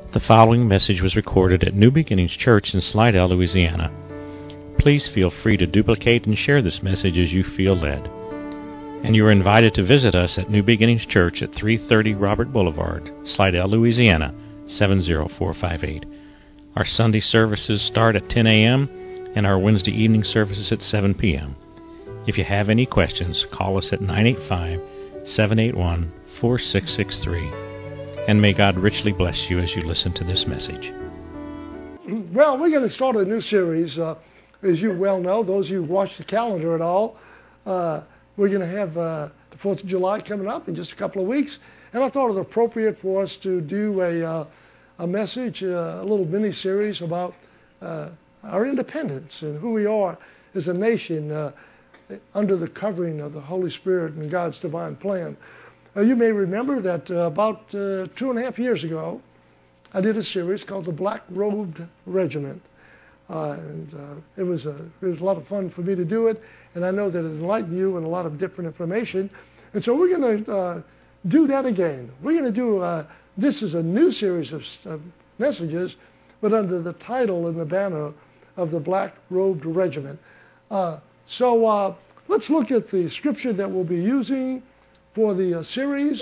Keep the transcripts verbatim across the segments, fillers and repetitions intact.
The following message was recorded at New Beginnings Church in Slidell, Louisiana. Please feel free to duplicate and share this message as you feel led. And you are invited to visit us at New Beginnings Church at three thirty Robert Boulevard, Slidell, Louisiana, seven zero four five eight. Our Sunday services start at ten a.m. and our Wednesday evening services at seven p.m. If you have any questions, call us at nine eight five, seven eight one, four six six three. And may God richly bless you as you listen to this message. Well, we're going to start a new series. Uh, as you well know, those of you who watch the calendar at all, uh, we're going to have uh, the fourth of July coming up in just a couple of weeks. And I thought it appropriate for us to do a, uh, a message, uh, a little mini-series about uh, our independence and who we are as a nation uh, under the covering of the Holy Spirit and God's divine plan. Uh, you may remember that uh, about uh, two and a half years ago, I did a series called The Black Robed Regiment. Uh, and uh, it, was a, it was a lot of fun for me to do it, and I know that it enlightened you and a lot of different information. And so we're going to uh, do that again. We're going to do, uh, this is a new series of, of messages, but under the title and the banner of The Black Robed Regiment. Uh, so uh, let's look at the scripture that we'll be using for the uh, series.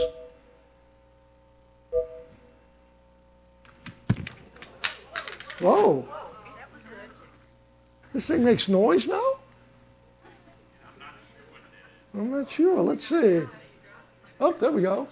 Whoa. This thing makes noise now? I'm not sure. Let's see. Oh, there we go.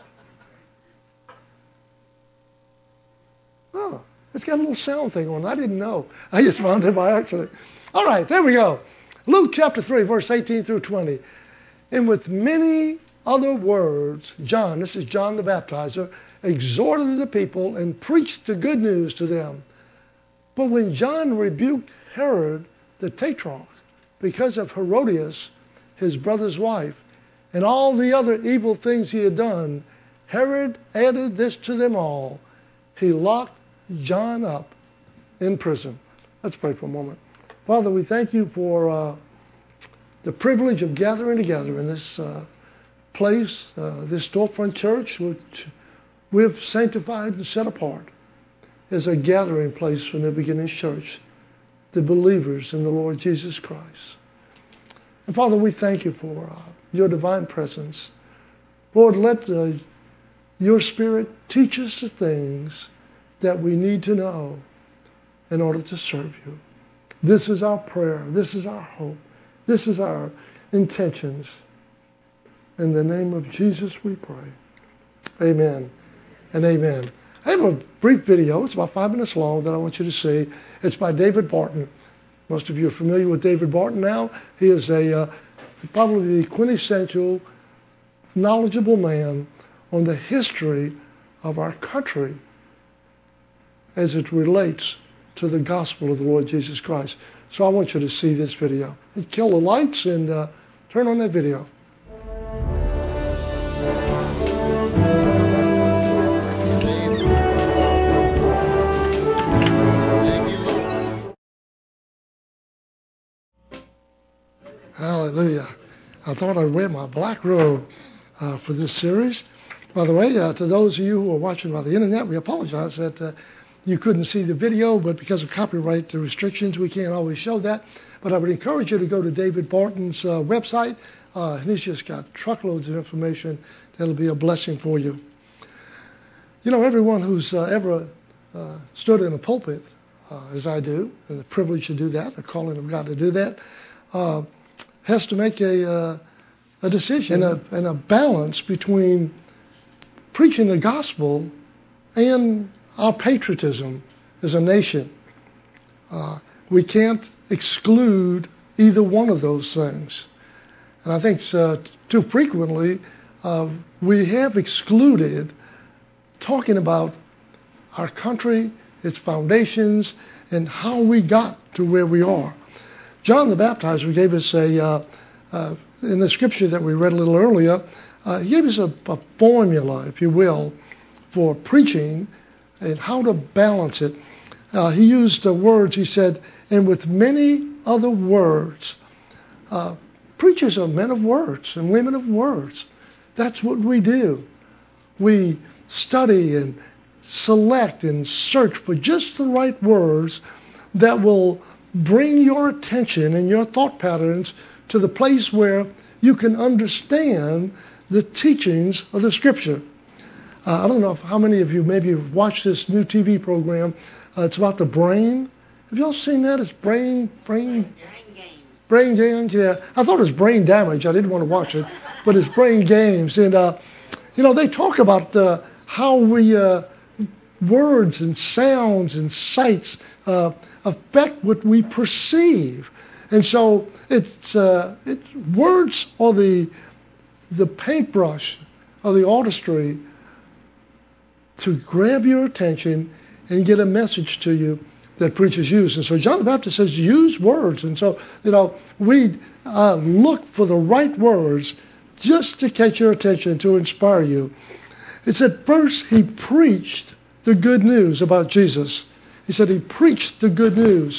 Oh, it's got a little sound thing on. I didn't know. I just found it by accident. All right, there we go. Luke chapter three, verse eighteen through twenty. And with many other words, John, this is John the Baptizer, exhorted the people and preached the good news to them. But when John rebuked Herod the Tetrarch because of Herodias, his brother's wife, and all the other evil things he had done, Herod added this to them all. He locked John up in prison. Let's pray for a moment. Father, we thank you for uh, the privilege of gathering together in this uh, place, uh, this storefront church, which we've sanctified and set apart as a gathering place for New Beginnings Church, the believers in the Lord Jesus Christ. And Father, we thank you for uh, your divine presence. Lord, let uh, your Spirit teach us the things that we need to know in order to serve you. This is our prayer. This is our hope. This is our intentions. In the name of Jesus we pray. Amen and amen. I have a brief video. It's about five minutes long that I want you to see. It's by David Barton. Most of you are familiar with David Barton now. He is a uh, probably the quintessential, knowledgeable man on the history of our country as it relates to the gospel of the Lord Jesus Christ. So I want you to see this video. Kill the lights and uh, turn on that video. Hallelujah. I thought I'd wear my black robe uh, for this series. By the way, uh, to those of you who are watching by the internet, we apologize that uh, you couldn't see the video, but because of copyright restrictions, we can't always show that. But I would encourage you to go to David Barton's uh, website. Uh, and he's just got truckloads of information that'll be a blessing for you. You know, everyone who's uh, ever uh, stood in a pulpit, uh, as I do, and the privilege to do that, the calling of God to do that, uh, has to make a, uh, a decision and a, and a balance between preaching the gospel and our patriotism as a nation. Uh, we can't exclude either one of those things. And I think uh, too frequently uh, we have excluded talking about our country, its foundations, and how we got to where we are. John the Baptizer gave us a, uh, uh, in the scripture that we read a little earlier, uh, he gave us a, a formula, if you will, for preaching and how to balance it. Uh, he used the words, he said, and with many other words. Uh, preachers are men of words and women of words. That's what we do. We study and select and search for just the right words that will bring your attention and your thought patterns to the place where you can understand the teachings of the Scripture. Uh, I don't know if, how many of you maybe have watched this new T V program. Uh, it's about the brain. Have you all seen that? It's brain, brain, Brain games. brain games. Yeah, I thought it was brain damage. I didn't want to watch it, but it's brain games. And uh, you know, they talk about uh, how we uh, words and sounds and sights uh, affect what we perceive. And so it's, uh, it's words are the the paintbrush of the artistry to grab your attention and get a message to you that preachers use. And so John the Baptist says, use words. And so, you know, we uh, look for the right words just to catch your attention, to inspire you. It said, first he preached the good news about Jesus. He said he preached the good news.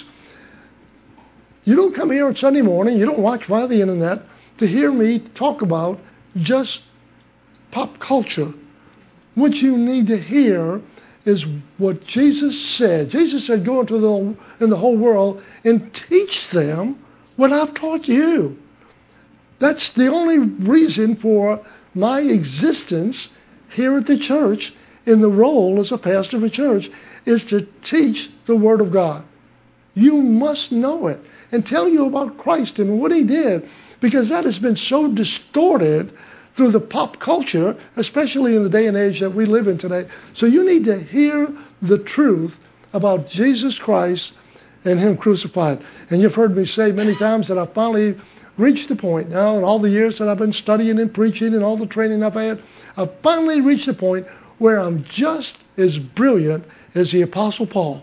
You don't come here on Sunday morning, you don't watch via the internet to hear me talk about just pop culture. What you need to hear is what Jesus said. Jesus said, go into the, in the whole world and teach them what I've taught you. That's the only reason for my existence here at the church in the role as a pastor of a church, is to teach the Word of God. You must know it and tell you about Christ and what He did, because that has been so distorted through the pop culture, especially in the day and age that we live in today. So you need to hear the truth about Jesus Christ and Him crucified. And you've heard me say many times that I finally reached the point now, in all the years that I've been studying and preaching and all the training I've had, I've finally reached the point where I'm just as brilliant as the Apostle Paul.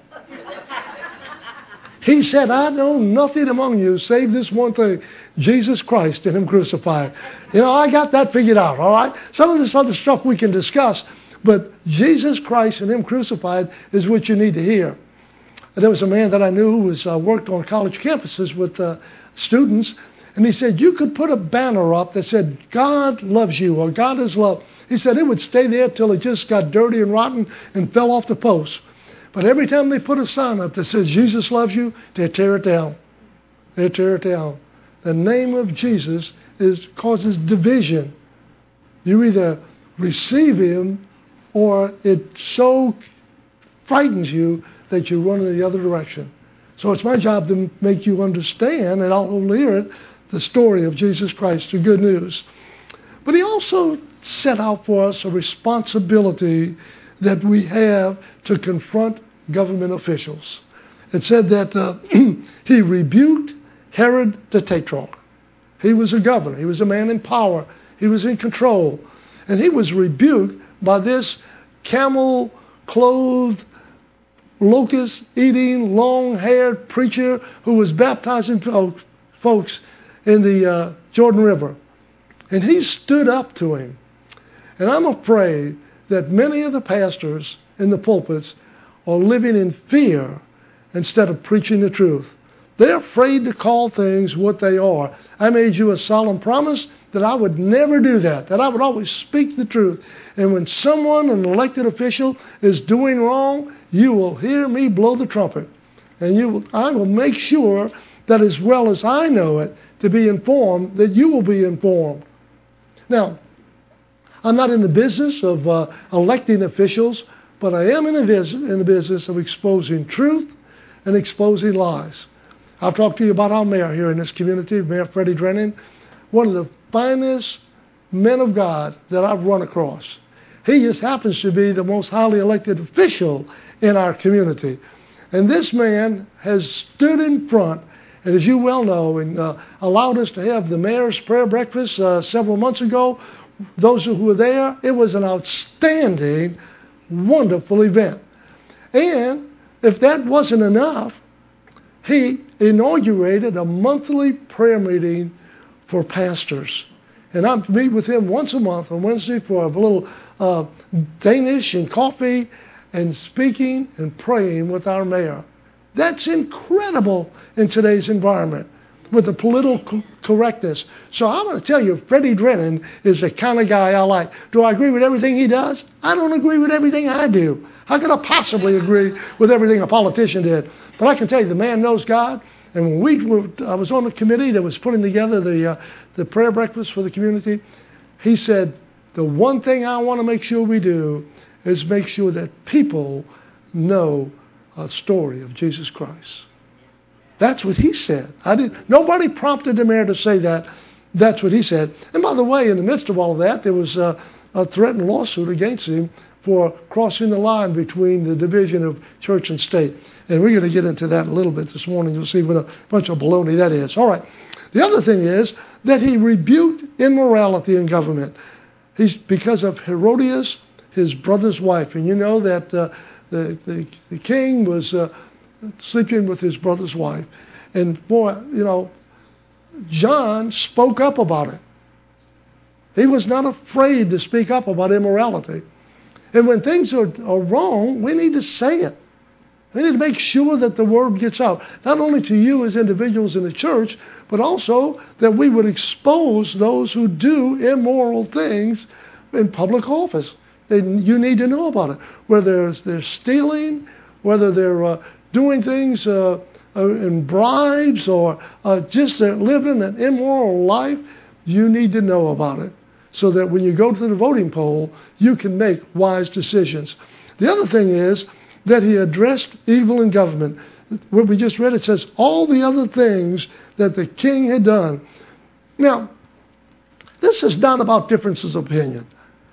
He said, I know nothing among you save this one thing, Jesus Christ and Him crucified. You know, I got that figured out, all right? Some of this other stuff we can discuss, but Jesus Christ and Him crucified is what you need to hear. And there was a man that I knew who was uh, worked on college campuses with uh, students, and he said, you could put a banner up that said, God loves you, or God is love. He said it would stay there till it just got dirty and rotten and fell off the post. But every time they put a sign up that says Jesus loves you, they tear it down. They tear it down. The name of Jesus is causes division. You either receive Him or it so frightens you that you run in the other direction. So it's my job to make you understand, and I'll hear it, the story of Jesus Christ, the good news. But He also set out for us a responsibility that we have to confront government officials. It said that uh, He rebuked Herod the Tetrarch. He was a governor. He was a man in power. He was in control. And he was rebuked by this camel-clothed, locust-eating, long-haired preacher who was baptizing folks in the uh, Jordan River. And he stood up to him. And I'm afraid that many of the pastors in the pulpits are living in fear instead of preaching the truth. They're afraid to call things what they are. I made you a solemn promise that I would never do that, that I would always speak the truth. And when someone, an elected official, is doing wrong, you will hear me blow the trumpet. And you will, I will make sure that as well as I know it, to be informed, that you will be informed. Now, I'm not in the business of uh, electing officials, but I am in the, vis- in the business of exposing truth and exposing lies. I'll talk to you about our mayor here in this community, Mayor Freddie Drennan, one of the finest men of God that I've run across. He just happens to be the most highly elected official in our community. And this man has stood in front, and as you well know, and uh, allowed us to have the mayor's prayer breakfast uh, several months ago. Those who were there, it was an outstanding, wonderful event. And if that wasn't enough, he inaugurated a monthly prayer meeting for pastors. And I meet with him once a month on Wednesday for a little uh, Danish and coffee and speaking and praying with our mayor. That's incredible in today's environment. with the political correctness. So I'm going to tell you, Freddie Drennan is the kind of guy I like. Do I agree with everything he does? I don't agree with everything I do. How could I possibly agree with everything a politician did? But I can tell you, the man knows God. And when we were, I was on the committee that was putting together the uh, the prayer breakfast for the community, he said, the one thing I want to make sure we do is make sure that people know a story of Jesus Christ. That's what he said. I didn't. Nobody prompted the mayor to say that. That's what he said. And by the way, in the midst of all of that, there was a, a threatened lawsuit against him for crossing the line between the division of church and state. And we're going to get into that a little bit this morning. You'll see what a bunch of baloney that is. All right. The other thing is that he rebuked immorality in government. He's because of Herodias, his brother's wife. And you know that uh, the, the, the king was uh, sleeping with his brother's wife. And boy, you know, John spoke up about it. He was not afraid to speak up about immorality. And when things are, are wrong, we need to say it. We need to make sure that the word gets out, not only to you as individuals in the church, but also that we would expose those who do immoral things in public office. And you need to know about it. Whether they're stealing, whether they're uh, doing things uh, uh, in bribes, or uh, just they're living an immoral life, you need to know about it, so that when you go to the voting poll, you can make wise decisions. The other thing is that he addressed evil in government. What we just read, it says all the other things that the king had done. Now, this is not about differences of opinion.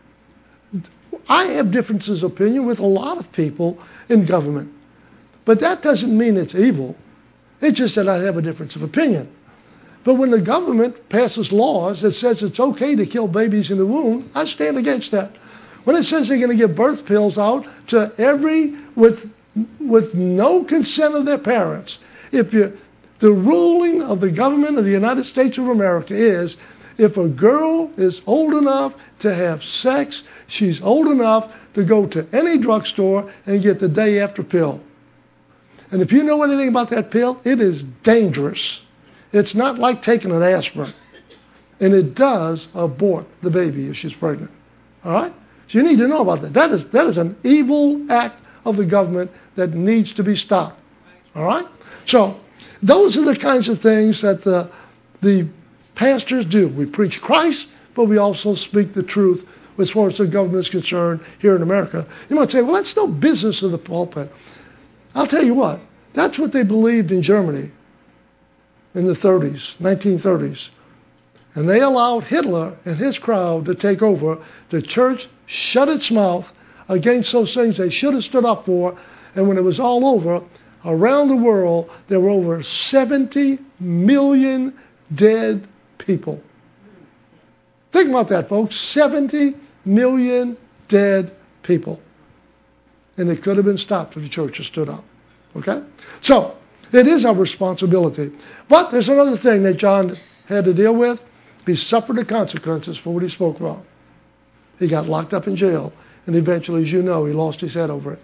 I have differences of opinion with a lot of people in government. But that doesn't mean it's evil. It's just that I have a difference of opinion. But when the government passes laws that says it's okay to kill babies in the womb, I stand against that. When it says they're going to give birth pills out to every, with with no consent of their parents, if you, the ruling of the government of the United States of America is, if a girl is old enough to have sex, she's old enough to go to any drugstore and get the day after pill. And if you know anything about that pill, it is dangerous. It's not like taking an aspirin. And it does abort the baby if she's pregnant. All right? So you need to know about that. That is, that is an evil act of the government that needs to be stopped. All right? So those are the kinds of things that the, the pastors do. We preach Christ, but we also speak the truth as far as the government is concerned here in America. You might say, well, that's no business of the pulpit. I'll tell you what. That's what they believed in Germany in the thirties, nineteen thirties. And they allowed Hitler and his crowd to take over. The church shut its mouth against those things they should have stood up for. And when it was all over, around the world, there were over seventy million dead people. Think about that, folks. seventy million dead people. And it could have been stopped if the church had stood up. Okay? So, it is our responsibility. But there's another thing that John had to deal with. He suffered the consequences for what he spoke about. He got locked up in jail. And eventually, as you know, he lost his head over it.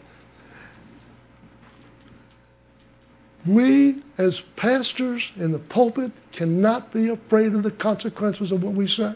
We, as pastors in the pulpit, cannot be afraid of the consequences of what we say.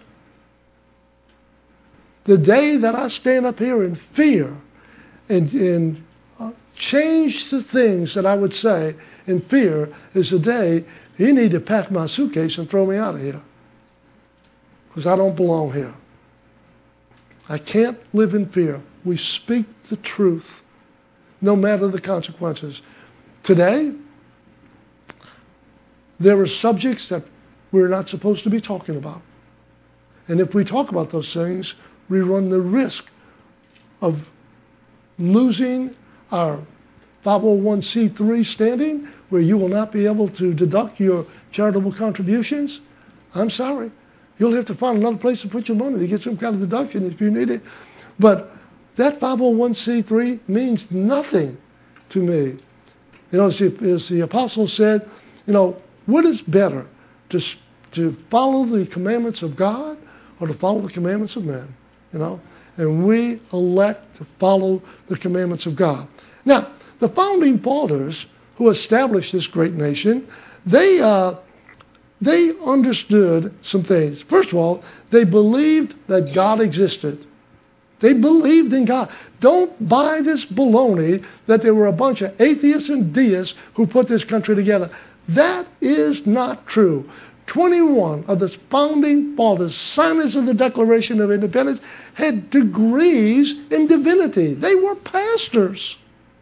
The day that I stand up here in fear and, and uh, change the things that I would say in fear is the day you need to pack my suitcase and throw me out of here. Because I don't belong here. I can't live in fear. We speak the truth, no matter the consequences. Today, there are subjects that we're not supposed to be talking about. And if we talk about those things, we run the risk of losing our five oh one c three standing, where you will not be able to deduct your charitable contributions. I'm sorry. You'll have to find another place to put your money to get some kind of deduction if you need it. But that five oh one c three means nothing to me. You know, as the, as the apostle said, you know, what is better, to, to follow the commandments of God or to follow the commandments of men? You know, and we elect to follow the commandments of God. Now, the founding fathers who established this great nation, they uh, they understood some things. First of all, they believed that God existed. They believed in God. Don't buy this baloney that there were a bunch of atheists and deists who put this country together. That is not true. twenty-one of the founding fathers, signers of the Declaration of Independence, had degrees in divinity. They were pastors.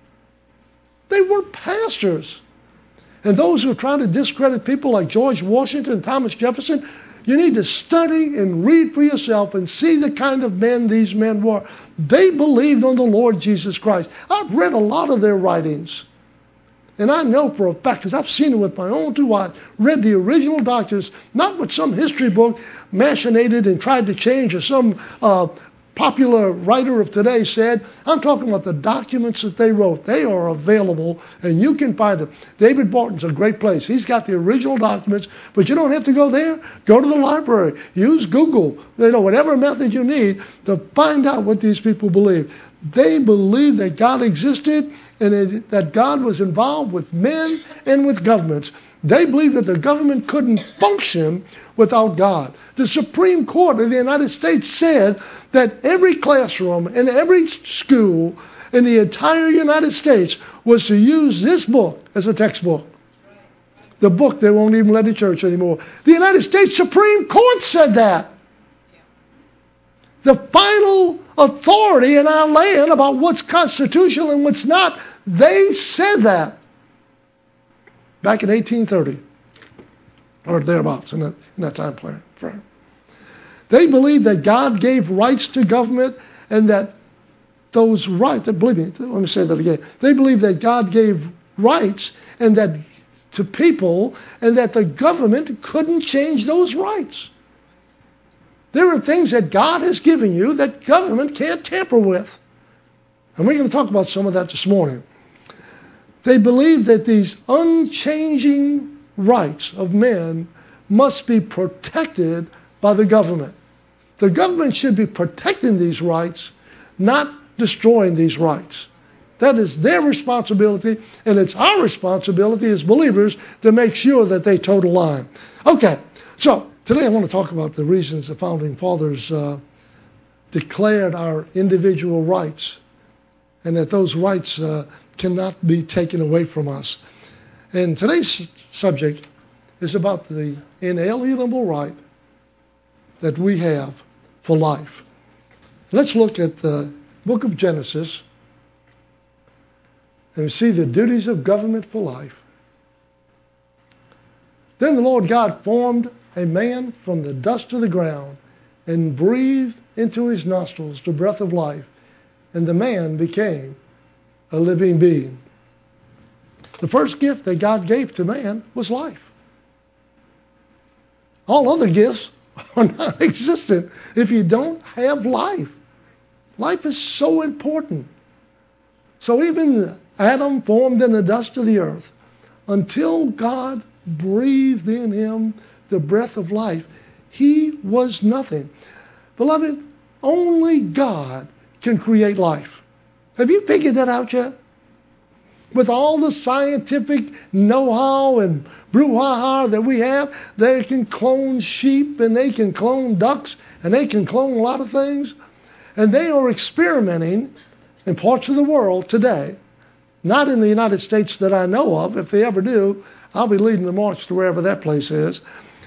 They were pastors. And those who are trying to discredit people like George Washington and Thomas Jefferson, you need to study and read for yourself and see the kind of men these men were. They believed on the Lord Jesus Christ. I've read a lot of their writings. And I know for a fact, because I've seen it with my own two eyes, read the original documents, not what some history book machinated and tried to change, or some uh, popular writer of today said. I'm talking about the documents that they wrote. They are available, and you can find them. David Barton's a great place. He's got the original documents, but you don't have to go there. Go to the library. Use Google. You know, whatever method you need to find out what these people believe. They believed that God existed, and it, that God was involved with men and with governments. They believed that the government couldn't function without God. The Supreme Court of the United States said that every classroom and every school in the entire United States was to use this book as a textbook. The book they won't even let in church anymore. The United States Supreme Court said that. The final authority in our land about what's constitutional and what's not, they said that back in eighteen thirty, or thereabouts, in that, in that time frame. They believed that God gave rights to government, and that those rights, believe me, let me say that again. They believed that God gave rights and that to people, and that the government couldn't change those rights. There are things that God has given you that government can't tamper with. And we're going to talk about some of that this morning. They believe that these unchanging rights of men must be protected by the government. The government should be protecting these rights, not destroying these rights. That is their responsibility, and it's our responsibility as believers to make sure that they toe the line. Okay, so today I want to talk about the reasons the Founding Fathers uh, declared our individual rights, and that those rights uh, cannot be taken away from us. And today's subject is about the inalienable right that we have for life. Let's look at the book of Genesis and see the duties of government for life. Then the Lord God formed a man from the dust of the ground and breathed into his nostrils the breath of life, and the man became a living being. The first gift that God gave to man was life. All other gifts are not existent if you don't have life. Life is so important. So even Adam, formed in the dust of the earth, until God breathed in him the breath of life, he was nothing. Beloved, only God can create life. Have you figured that out yet? With all the scientific know-how and brouhaha that we have, they can clone sheep and they can clone ducks and they can clone a lot of things. And they are experimenting in parts of the world today, not in the United States that I know of. If they ever do, I'll be leading the march to wherever that place is.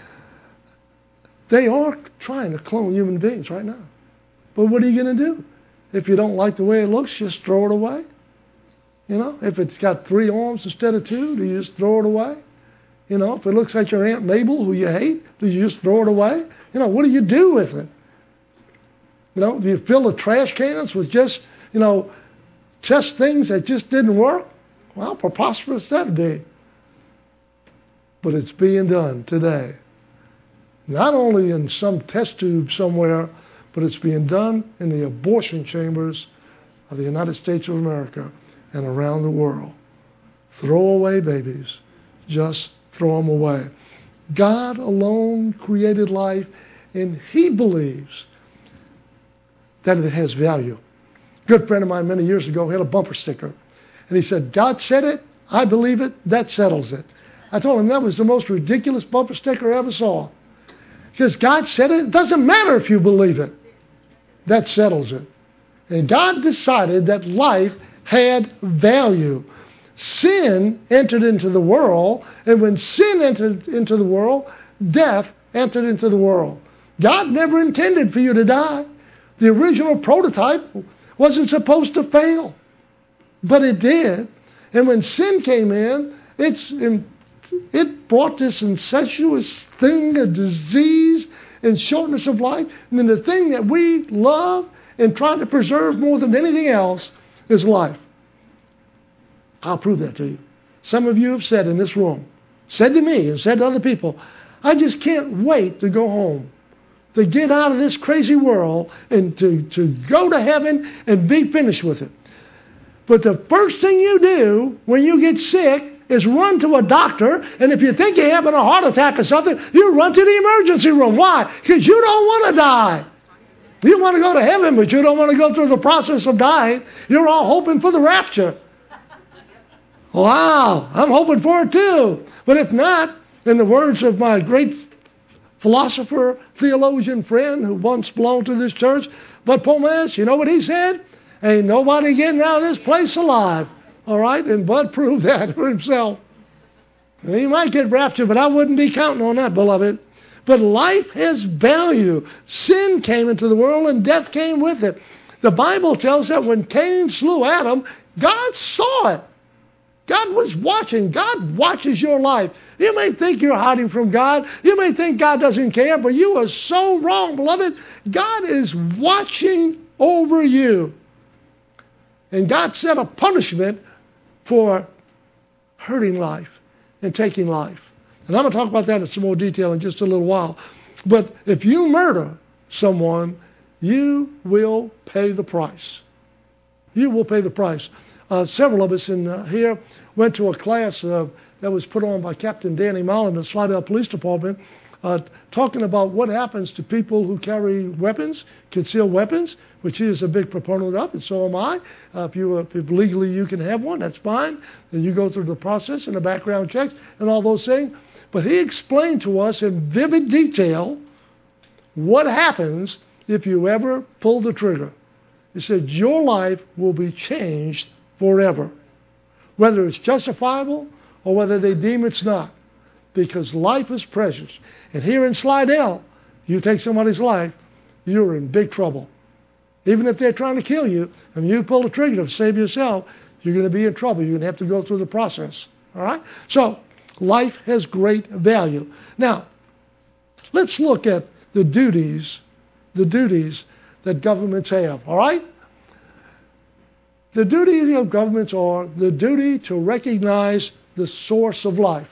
They are trying to clone human beings right now. But what are you going to do? If you don't like the way it looks, just throw it away. You know, if it's got three arms instead of two, do you just throw it away? You know, if it looks like your Aunt Mabel, who you hate, do you just throw it away? You know, what do you do with it? You know, do you fill the trash cans with just, you know, just things that just didn't work? Well, preposterous that'd be. But it's being done today. Not only in some test tube somewhere, but it's being done in the abortion chambers of the United States of America and around the world. Throw away babies. Just throw them away. God alone created life, and he believes that it has value. A good friend of mine many years ago had a bumper sticker, and he said, God said it, I believe it, that settles it. I told him that was the most ridiculous bumper sticker I ever saw. Because God said it. It doesn't matter if you believe it. That settles it. And God decided that life had value. Sin entered into the world, and when sin entered into the world, death entered into the world. God never intended for you to die. The original prototype wasn't supposed to fail, but it did. And when sin came in, it's, it brought this incestuous thing, a disease and shortness of life. And then the thing that we love and try to preserve more than anything else is life. I'll prove that to you. Some of you have said in this room, said to me and said to other people, I just can't wait to go home, to get out of this crazy world and to, to go to heaven and be finished with it. But the first thing you do when you get sick is run to a doctor, and if you think you're having a heart attack or something, you run to the emergency room. Why? Because you don't want to die. You want to go to heaven, but you don't want to go through the process of dying. You're all hoping for the rapture. Wow, I'm hoping for it too. But if not, in the words of my great philosopher, theologian friend who once belonged to this church, Bud Pomas, you know what he said? Ain't nobody getting out of this place alive. All right? And Bud proved that for himself. He might get raptured, but I wouldn't be counting on that, beloved. But life has value. Sin came into the world and death came with it. The Bible tells that when Cain slew Adam, God saw it. God was watching. God watches your life. You may think you're hiding from God. You may think God doesn't care, but you are so wrong, beloved. God is watching over you. And God set a punishment for hurting life and taking life. And I'm going to talk about that in some more detail in just a little while. But if you murder someone, you will pay the price. You will pay the price. Uh, several of us in uh, here went to a class uh, that was put on by Captain Danny Mullen of the Slidell Police Department, uh, talking about what happens to people who carry weapons, concealed weapons, which he is a big proponent of, and so am I. Uh, if, you, uh, if legally you can have one, that's fine. Then you go through the process and the background checks and all those things. But he explained to us in vivid detail what happens if you ever pull the trigger. He said your life will be changed forever, whether it's justifiable or whether they deem it's not, because life is precious. And here in Slidell, you take somebody's life, you're in big trouble. Even if they're trying to kill you, and you pull the trigger to save yourself, you're going to be in trouble. You're going to have to go through the process. All right? So, life has great value. Now, let's look at the duties, the duties that governments have. All right? The duties of governments are the duty to recognize the source of life.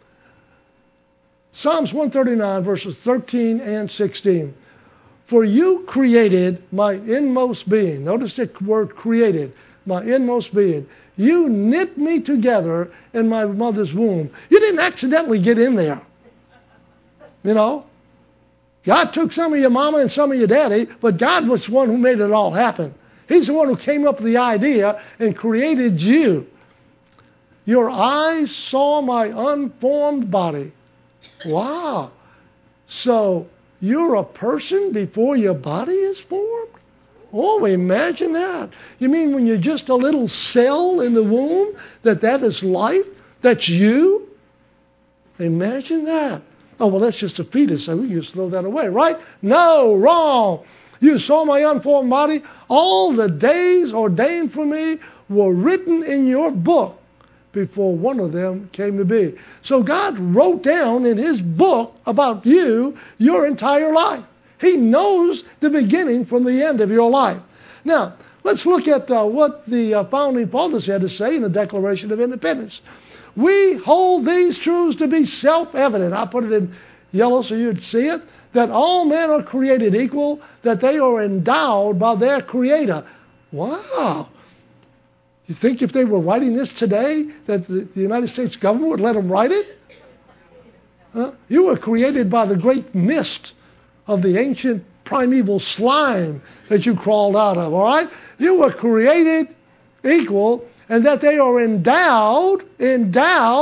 Psalms one thirty-nine, verses thirteen and sixteen. For you created my inmost being. Notice the word created, my inmost being. You knit me together in my mother's womb. You didn't accidentally get in there. You know? God took some of your mama and some of your daddy, but God was the one who made it all happen. He's the one who came up with the idea and created you. Your eyes saw my unformed body. Wow. So you're a person before your body is formed? Oh, imagine that. You mean when you're just a little cell in the womb, that that is life? That's you? Imagine that. Oh, well, that's just a fetus, so we just throw that away, right? No, wrong. You saw my unformed body. All the days ordained for me were written in your book before one of them came to be. So God wrote down in his book about you your entire life. He knows the beginning from the end of your life. Now, let's look at uh, what the uh, founding fathers had to say in the Declaration of Independence. We hold these truths to be self-evident. I put it in yellow so you'd see it. That all men are created equal, that they are endowed by their Creator. Wow. You think if they were writing this today, that the, the United States government would let them write it? Huh? You were created by the great mist of the ancient primeval slime that you crawled out of, all right? You were created equal, and that they are endowed, endowed,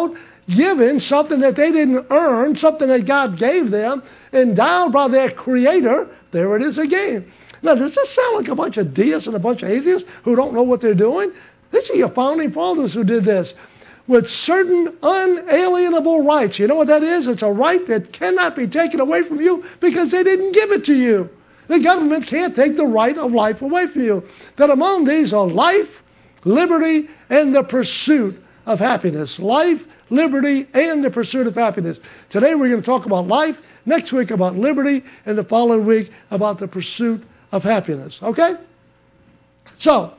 given, something that they didn't earn, something that God gave them, endowed by their Creator. There it is again. Now, does this sound like a bunch of deists and a bunch of atheists who don't know what they're doing? These are your founding fathers who did this. With certain unalienable rights. You know what that is? It's a right that cannot be taken away from you because they didn't give it to you. The government can't take the right of life away from you. That among these are life, liberty, and the pursuit of happiness. Life, liberty, and the pursuit of happiness. Today we're going to talk about life, next week about liberty, and the following week about the pursuit of happiness. Okay? So,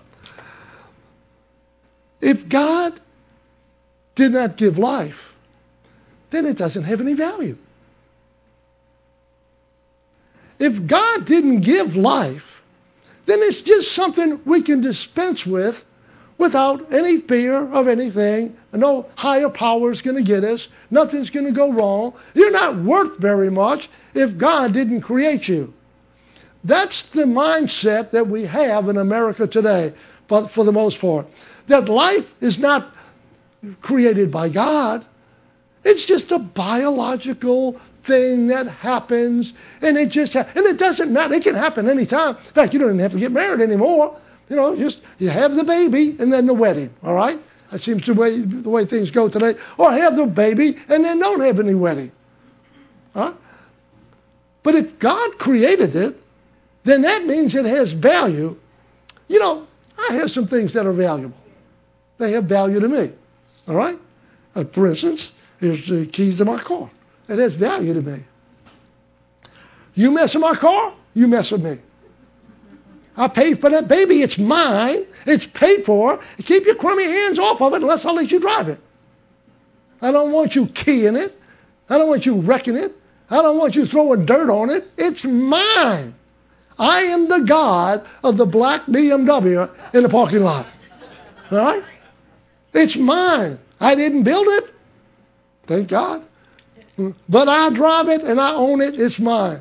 if God did not give life, then it doesn't have any value. If God didn't give life, then it's just something we can dispense with without any fear of anything. No higher power is going to get us. Nothing's going to go wrong. You're not worth very much if God didn't create you. That's the mindset that we have in America today, for, for the most part. That life is not created by God. It's just a biological thing that happens, and it just ha- and it doesn't matter. It can happen anytime. In fact, you don't even have to get married anymore. You know, just you have the baby and then the wedding. All right, that seems to be the way, the way things go today. Or have the baby and then don't have any wedding. Huh? But if God created it, then that means it has value. You know, I have some things that are valuable. They have value to me. All right? Uh, for instance, here's the keys to my car. It has value to me. You mess with my car, you mess with me. I paid for that baby. It's mine. It's paid for. Keep your crummy hands off of it unless I let you drive it. I don't want you keying it. I don't want you wrecking it. I don't want you throwing dirt on it. It's mine. I am the God of the black B M W in the parking lot. All right? It's mine. I didn't build it. Thank God. But I drive it and I own it. It's mine.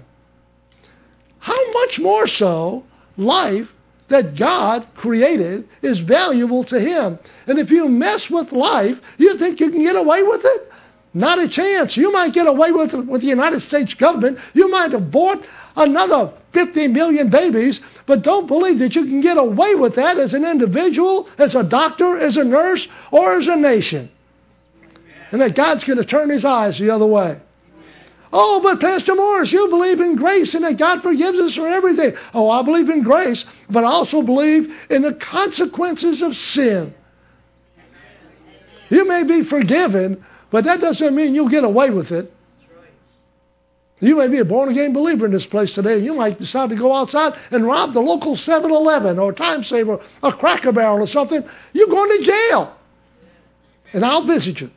How much more so life that God created is valuable to Him. And if you mess with life, you think you can get away with it? Not a chance. You might get away with it with the United States government. You might abort another fifty million babies, but don't believe that you can get away with that as an individual, as a doctor, as a nurse, or as a nation. And that God's going to turn His eyes the other way. Oh, but Pastor Morris, you believe in grace and that God forgives us for everything. Oh, I believe in grace, but I also believe in the consequences of sin. You may be forgiven, but that doesn't mean you'll get away with it. You may be a born-again believer in this place today. You might decide to go outside and rob the local seven eleven or Time Saver or Cracker Barrel or something. You're going to jail. And I'll visit you.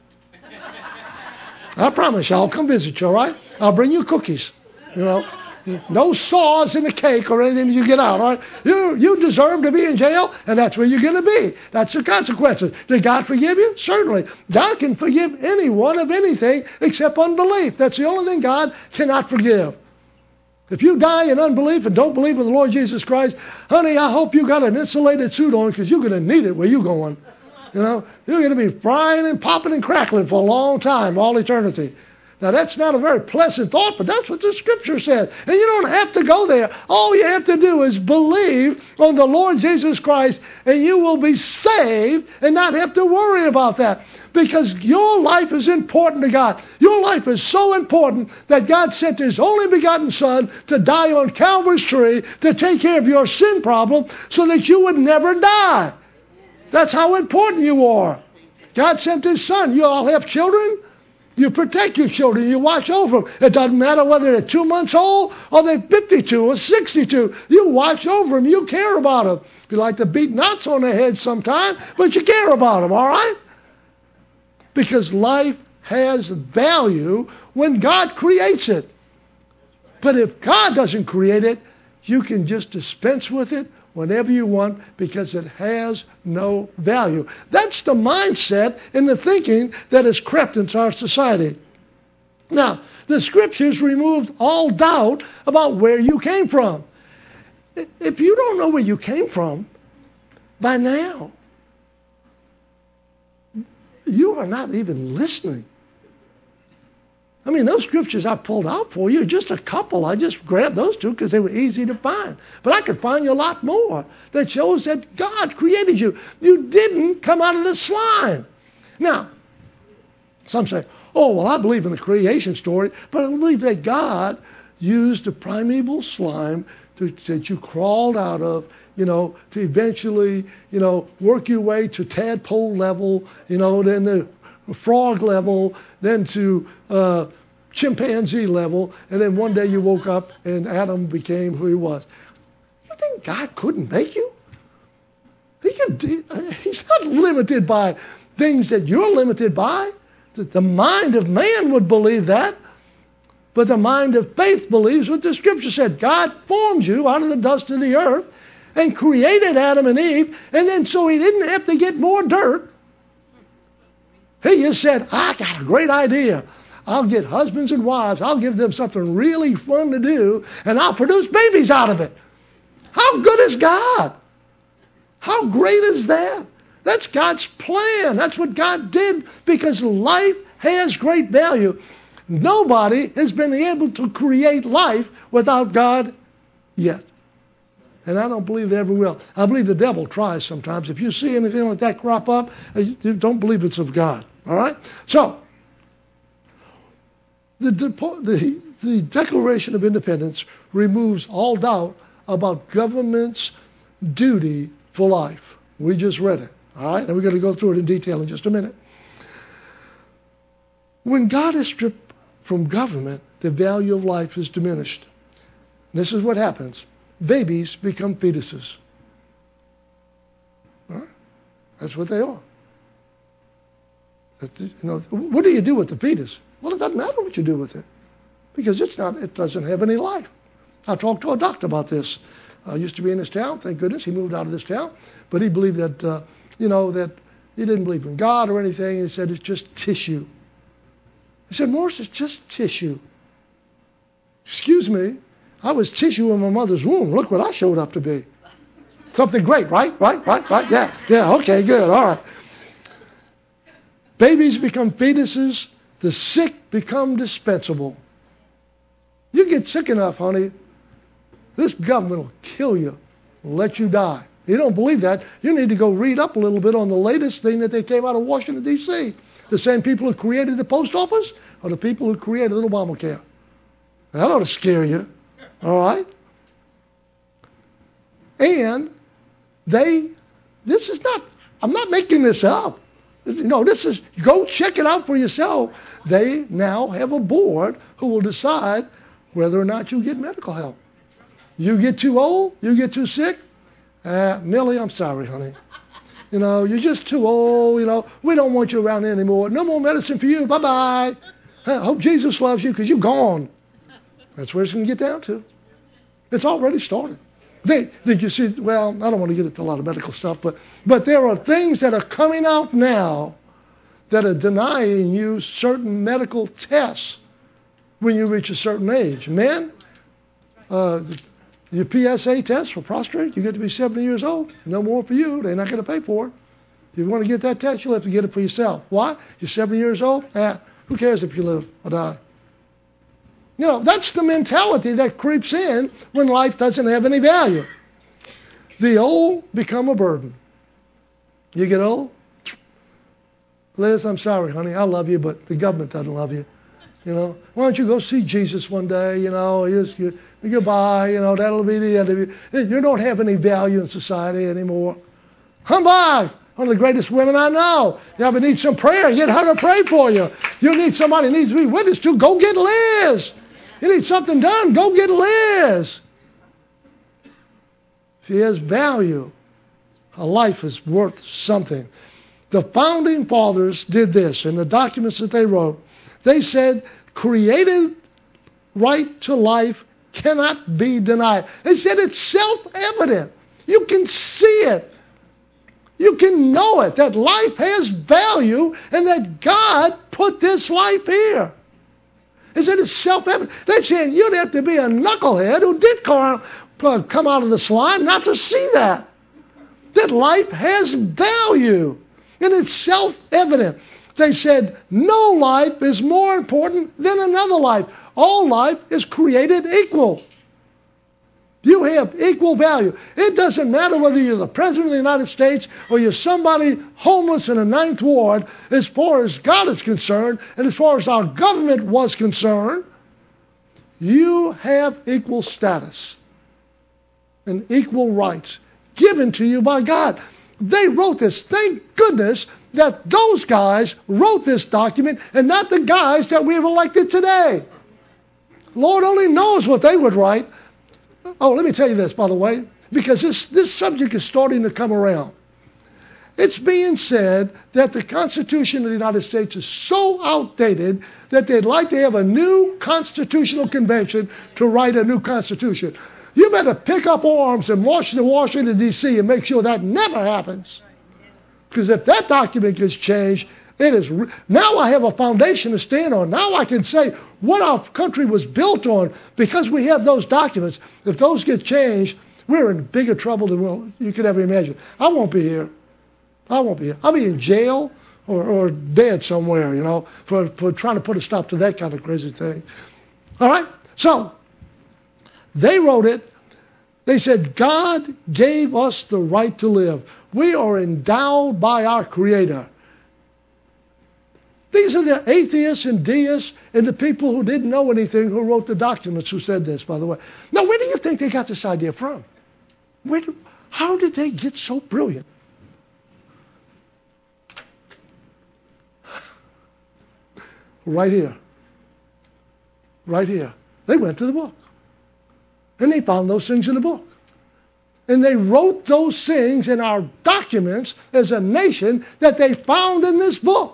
I promise you, I'll come visit you, all right? I'll bring you cookies. You know, no saws in the cake or anything you get out, all right? You, you deserve to be in jail, and that's where you're going to be. That's the consequences. Did God forgive you? Certainly. God can forgive anyone of anything except unbelief. That's the only thing God cannot forgive. If you die in unbelief and don't believe in the Lord Jesus Christ, honey, I hope you got an insulated suit on because you're going to need it where you're going. You know, you're going to be frying and popping and crackling for a long time, all eternity. Now, that's not a very pleasant thought, but that's what the Scripture says. And you don't have to go there. All you have to do is believe on the Lord Jesus Christ, and you will be saved and not have to worry about that. Because your life is important to God. Your life is so important that God sent His only begotten Son to die on Calvary's tree to take care of your sin problem so that you would never die. That's how important you are. God sent His Son. You all have children. You protect your children. You watch over them. It doesn't matter whether they're two months old or they're fifty-two or sixty-two. You watch over them. You care about them. You like to beat knots on their heads sometimes, but you care about them, all right? Because life has value when God creates it. But if God doesn't create it, you can just dispense with it whenever you want because it has no value. That's the mindset and the thinking that has crept into our society. Now, the Scriptures removed all doubt about where you came from. If you don't know where you came from, by now, you are not even listening I mean, those scriptures I pulled out for you, just a couple. I just grabbed those two because they were easy to find. But I could find you a lot more that shows that God created you. You didn't come out of the slime. Now, some say, oh, well, I believe in the creation story, but I believe that God used the primeval slime to, that you crawled out of, you know, to eventually, you know, work your way to tadpole level, you know, then the frog level, then to uh, chimpanzee level, and then one day you woke up and Adam became who he was. You think God couldn't make you? He could. He, he's not limited by things that you're limited by. The, the mind of man would believe that, but the mind of faith believes what the Scripture said. God formed you out of the dust of the earth and created Adam and Eve, and then so he didn't have to get more dirt. He just said, I got a great idea. I'll get husbands and wives. I'll give them something really fun to do, and I'll produce babies out of it. How good is God? How great is that? That's God's plan. That's what God did because life has great value. Nobody has been able to create life without God yet. And I don't believe they ever will. I believe the devil tries sometimes. If you see anything like that crop up, you don't believe it's of God. All right? So, the, the, the Declaration of Independence removes all doubt about government's duty for life. We just read it. All right? And we're going to go through it in detail in just a minute. When God is stripped from government, the value of life is diminished. And this is what happens. Babies become fetuses. All right? That's what they are. You know, what do you do with the fetus? Well, it doesn't matter what you do with it because it's not. It doesn't have any life. I talked to a doctor about this. I uh, used to be in this town. Thank goodness he moved out of this town. But he believed that, uh, you know, that he didn't believe in God or anything. He said it's just tissue. He said, Morris, it's just tissue. Excuse me. I was tissue in my mother's womb. Look what I showed up to be. Something great, right? Right? Right? Right? Yeah. Yeah. Okay. Good. All right. Babies become fetuses. The sick become dispensable. You get sick enough, honey, this government will kill you, let you die. You don't believe that? You need to go read up a little bit on the latest thing that they came out of Washington, D C The same people who created the post office are the people who created Obamacare. That ought to scare you. All right? And they, this is not, I'm not making this up. No, this is, go check it out for yourself. They now have a board who will decide whether or not you get medical help. You get too old, you get too sick, uh, Millie, I'm sorry, honey. You know, you're just too old, you know, we don't want you around anymore. No more medicine for you, bye-bye. I hope Jesus loves you because you're gone. That's where it's going to get down to. It's already started. They, did you see, well, I don't want to get into a lot of medical stuff, but, but there are things that are coming out now that are denying you certain medical tests when you reach a certain age. Men, uh, your P S A test for prostate, you get to be seventy years old. No more for you. They're not going to pay for it. If you want to get that test, you'll have to get it for yourself. Why? You're seventy years old? Eh, who cares if you live or die? You know, that's the mentality that creeps in when life doesn't have any value. The old become a burden. You get old? Liz, I'm sorry, honey. I love you, but the government doesn't love you. You know, why don't you go see Jesus one day? You know, you just, you, goodbye. You know, that'll be the end of you. You don't have any value in society anymore. Come by. One of the greatest women I know. You ever need some prayer? Get her to pray for you. You need somebody who needs to be witnessed to. Go get Liz. You need something done, go get Liz. She has value. Her life is worth something. The founding fathers did this in the documents that they wrote. They said, created right to life cannot be denied. They said it's self-evident. You can see it. You can know it, that life has value and that God put this life here. They said it's self-evident. They're saying you'd have to be a knucklehead who did come out of the slime not to see that. That life has value. And it's self-evident. They said no life is more important than another life. All life is created equal. You have equal value. It doesn't matter whether you're the President of the United States or you're somebody homeless in the Ninth Ward. As far as God is concerned, and as far as our government was concerned, you have equal status and equal rights given to you by God. They wrote this. Thank goodness that those guys wrote this document and not the guys that we've elected today. Lord only knows what they would write. Oh, let me tell you this, by the way, because this, this subject is starting to come around. It's being said that the Constitution of the United States is so outdated that they'd like to have a new constitutional convention to write a new constitution. You better pick up arms and march to Washington, D C and make sure that never happens. Because if that document gets changed, it is re- now I have a foundation to stand on. Now I can say what our country was built on because we have those documents. If those get changed, we're in bigger trouble than well, you could ever imagine. I won't be here. I won't be here. I'll be in jail or, or dead somewhere, you know, for, for trying to put a stop to that kind of crazy thing. All right? So, they wrote it. They said, God gave us the right to live. We are endowed by our Creator. These are the atheists and deists and the people who didn't know anything who wrote the documents who said this, by the way. Now, where do you think they got this idea from? Where do, how did they get so brilliant? Right here. Right here. They went to the book. And they found those things in the book. And they wrote those things in our documents as a nation that they found in this book.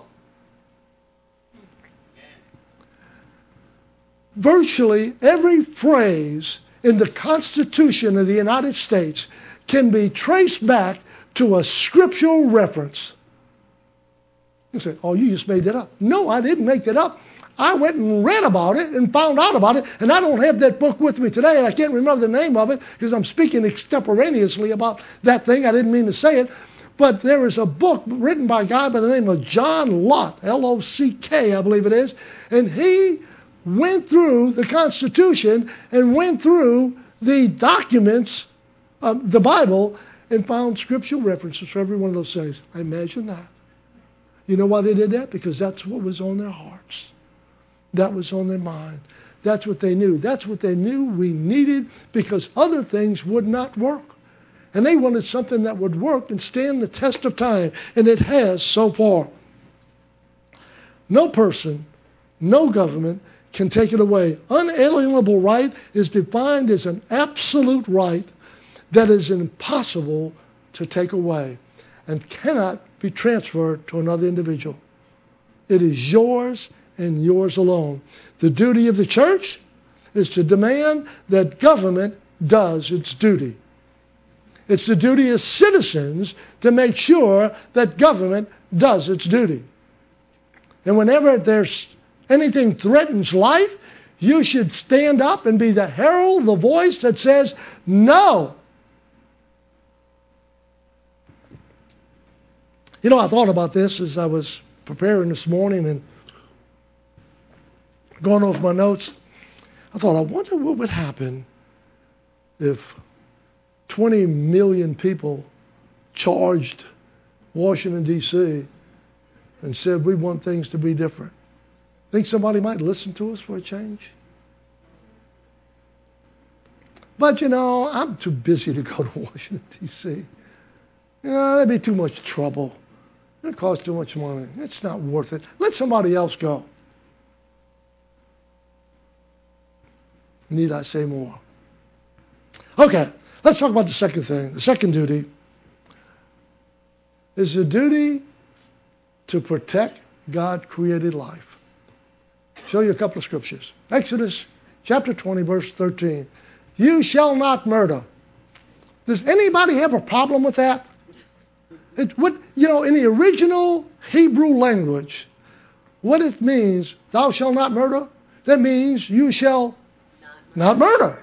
Virtually every phrase in the Constitution of the United States can be traced back to a scriptural reference. You say, oh, you just made that up. No, I didn't make that up. I went and read about it and found out about it, and I don't have that book with me today, and I can't remember the name of it because I'm speaking extemporaneously about that thing. I didn't mean to say it. But there is a book written by a guy by the name of John Locke, L O C K, I believe it is, and he went through the Constitution and went through the documents of the Bible and found scriptural references for every one of those things. I imagine that. You know why they did that? Because that's what was on their hearts. That was on their mind. That's what they knew. That's what they knew we needed because other things would not work. And they wanted something that would work and stand the test of time. And it has so far. No person, no government can take it away. Unalienable right is defined as an absolute right that is impossible to take away and cannot be transferred to another individual. It is yours and yours alone. The duty of the church is to demand that government does its duty. It's the duty of citizens to make sure that government does its duty. And whenever there's anything threatens life, you should stand up and be the herald, the voice that says, no. You know, I thought about this as I was preparing this morning and going over my notes. I thought, I wonder what would happen if twenty million people charged Washington, D C and said, we want things to be different. Think somebody might listen to us for a change? But, you know, I'm too busy to go to Washington, D C You know, that'd be too much trouble. It costs too much money. It's not worth it. Let somebody else go. Need I say more? Okay, let's talk about the second thing. The second duty is the duty to protect God-created life. Show you a couple of scriptures. Exodus chapter twenty, verse thirteen. You shall not murder. Does anybody have a problem with that? It, what, you know, in the original Hebrew language, what it means, thou shalt not murder, that means you shall not murder.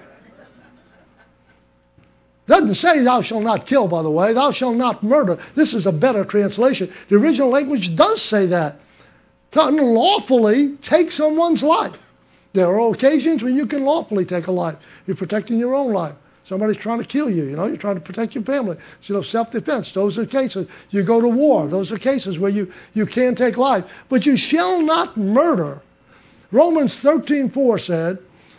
Doesn't say thou shalt not kill, by the way. Thou shalt not murder. This is a better translation. The original language does say that. to unlawfully take someone's life. There are occasions when you can lawfully take a life. You're protecting your own life. Somebody's trying to kill you, you know, you're trying to protect your family. You know, self-defense, those are cases. You go to war, those are cases where you, you can take life. But you shall not murder. Romans thirteen four said,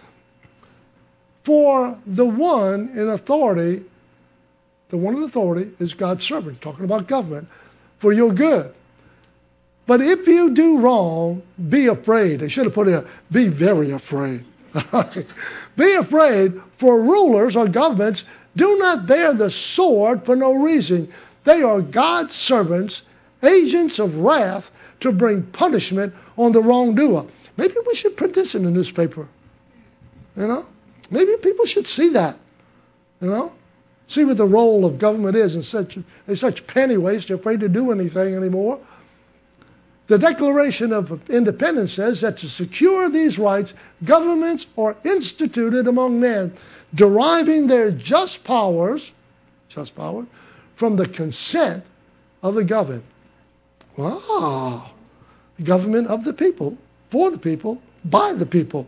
for the one in authority, the one in authority is God's servant, talking about government, for your good. But if you do wrong, be afraid. They should have put in, be very afraid. Be afraid, for rulers or governments do not bear the sword for no reason. They are God's servants, agents of wrath to bring punishment on the wrongdoer. Maybe we should print this in the newspaper. You know? Maybe people should see that. You know? See what the role of government is in such, in such penny waste, they're afraid to do anything anymore. The Declaration of Independence says that to secure these rights, governments are instituted among men, deriving their just powers, just power, from the consent of the governed. Wow. Government of the people, for the people, by the people.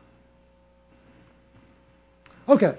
Okay.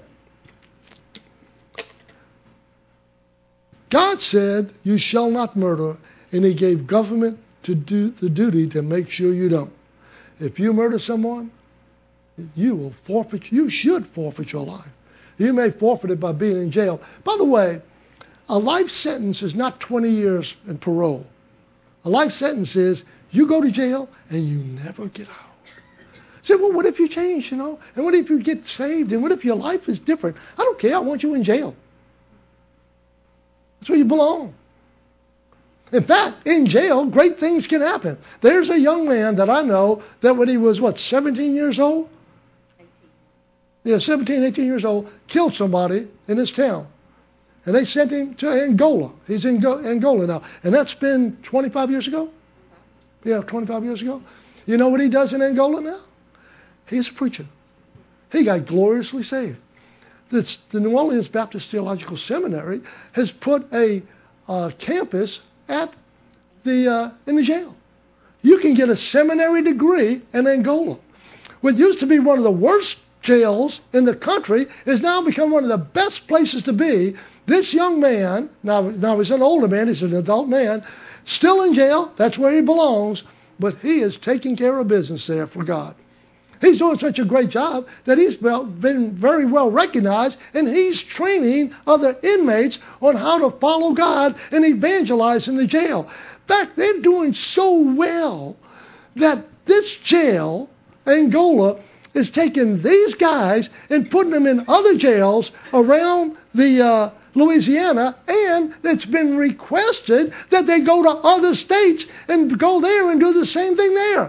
God said, you shall not murder, and he gave government to do the duty to make sure you don't. If you murder someone, you will forfeit, you should forfeit your life. You may forfeit it by being in jail. By the way, a life sentence is not twenty years in parole. A life sentence is you go to jail and you never get out. Say, well, what if you change, you know? And what if you get saved? And what if your life is different? I don't care. I want you in jail. That's where you belong. In fact, in jail, great things can happen. There's a young man that I know that when he was, what, seventeen years old? eighteen. Yeah, seventeen, eighteen years old, killed somebody in his town. And they sent him to Angola. He's in Angola now. And that's been twenty-five years ago? Yeah, twenty-five years ago. You know what he does in Angola now? He's a preacher. He got gloriously saved. This, the New Orleans Baptist Theological Seminary has put a uh, campus at the uh, in the jail. You can get a seminary degree in Angola. What used to be one of the worst jails in the country has now become one of the best places to be. This young man, now, now he's an older man, he's an adult man, still in jail, that's where he belongs, but he is taking care of business there for God. He's doing such a great job that he's been very well recognized, and he's training other inmates on how to follow God and evangelize in the jail. In fact, they're doing so well that this jail, Angola, is taking these guys and putting them in other jails around the uh, Louisiana, and it's been requested that they go to other states and go there and do the same thing there.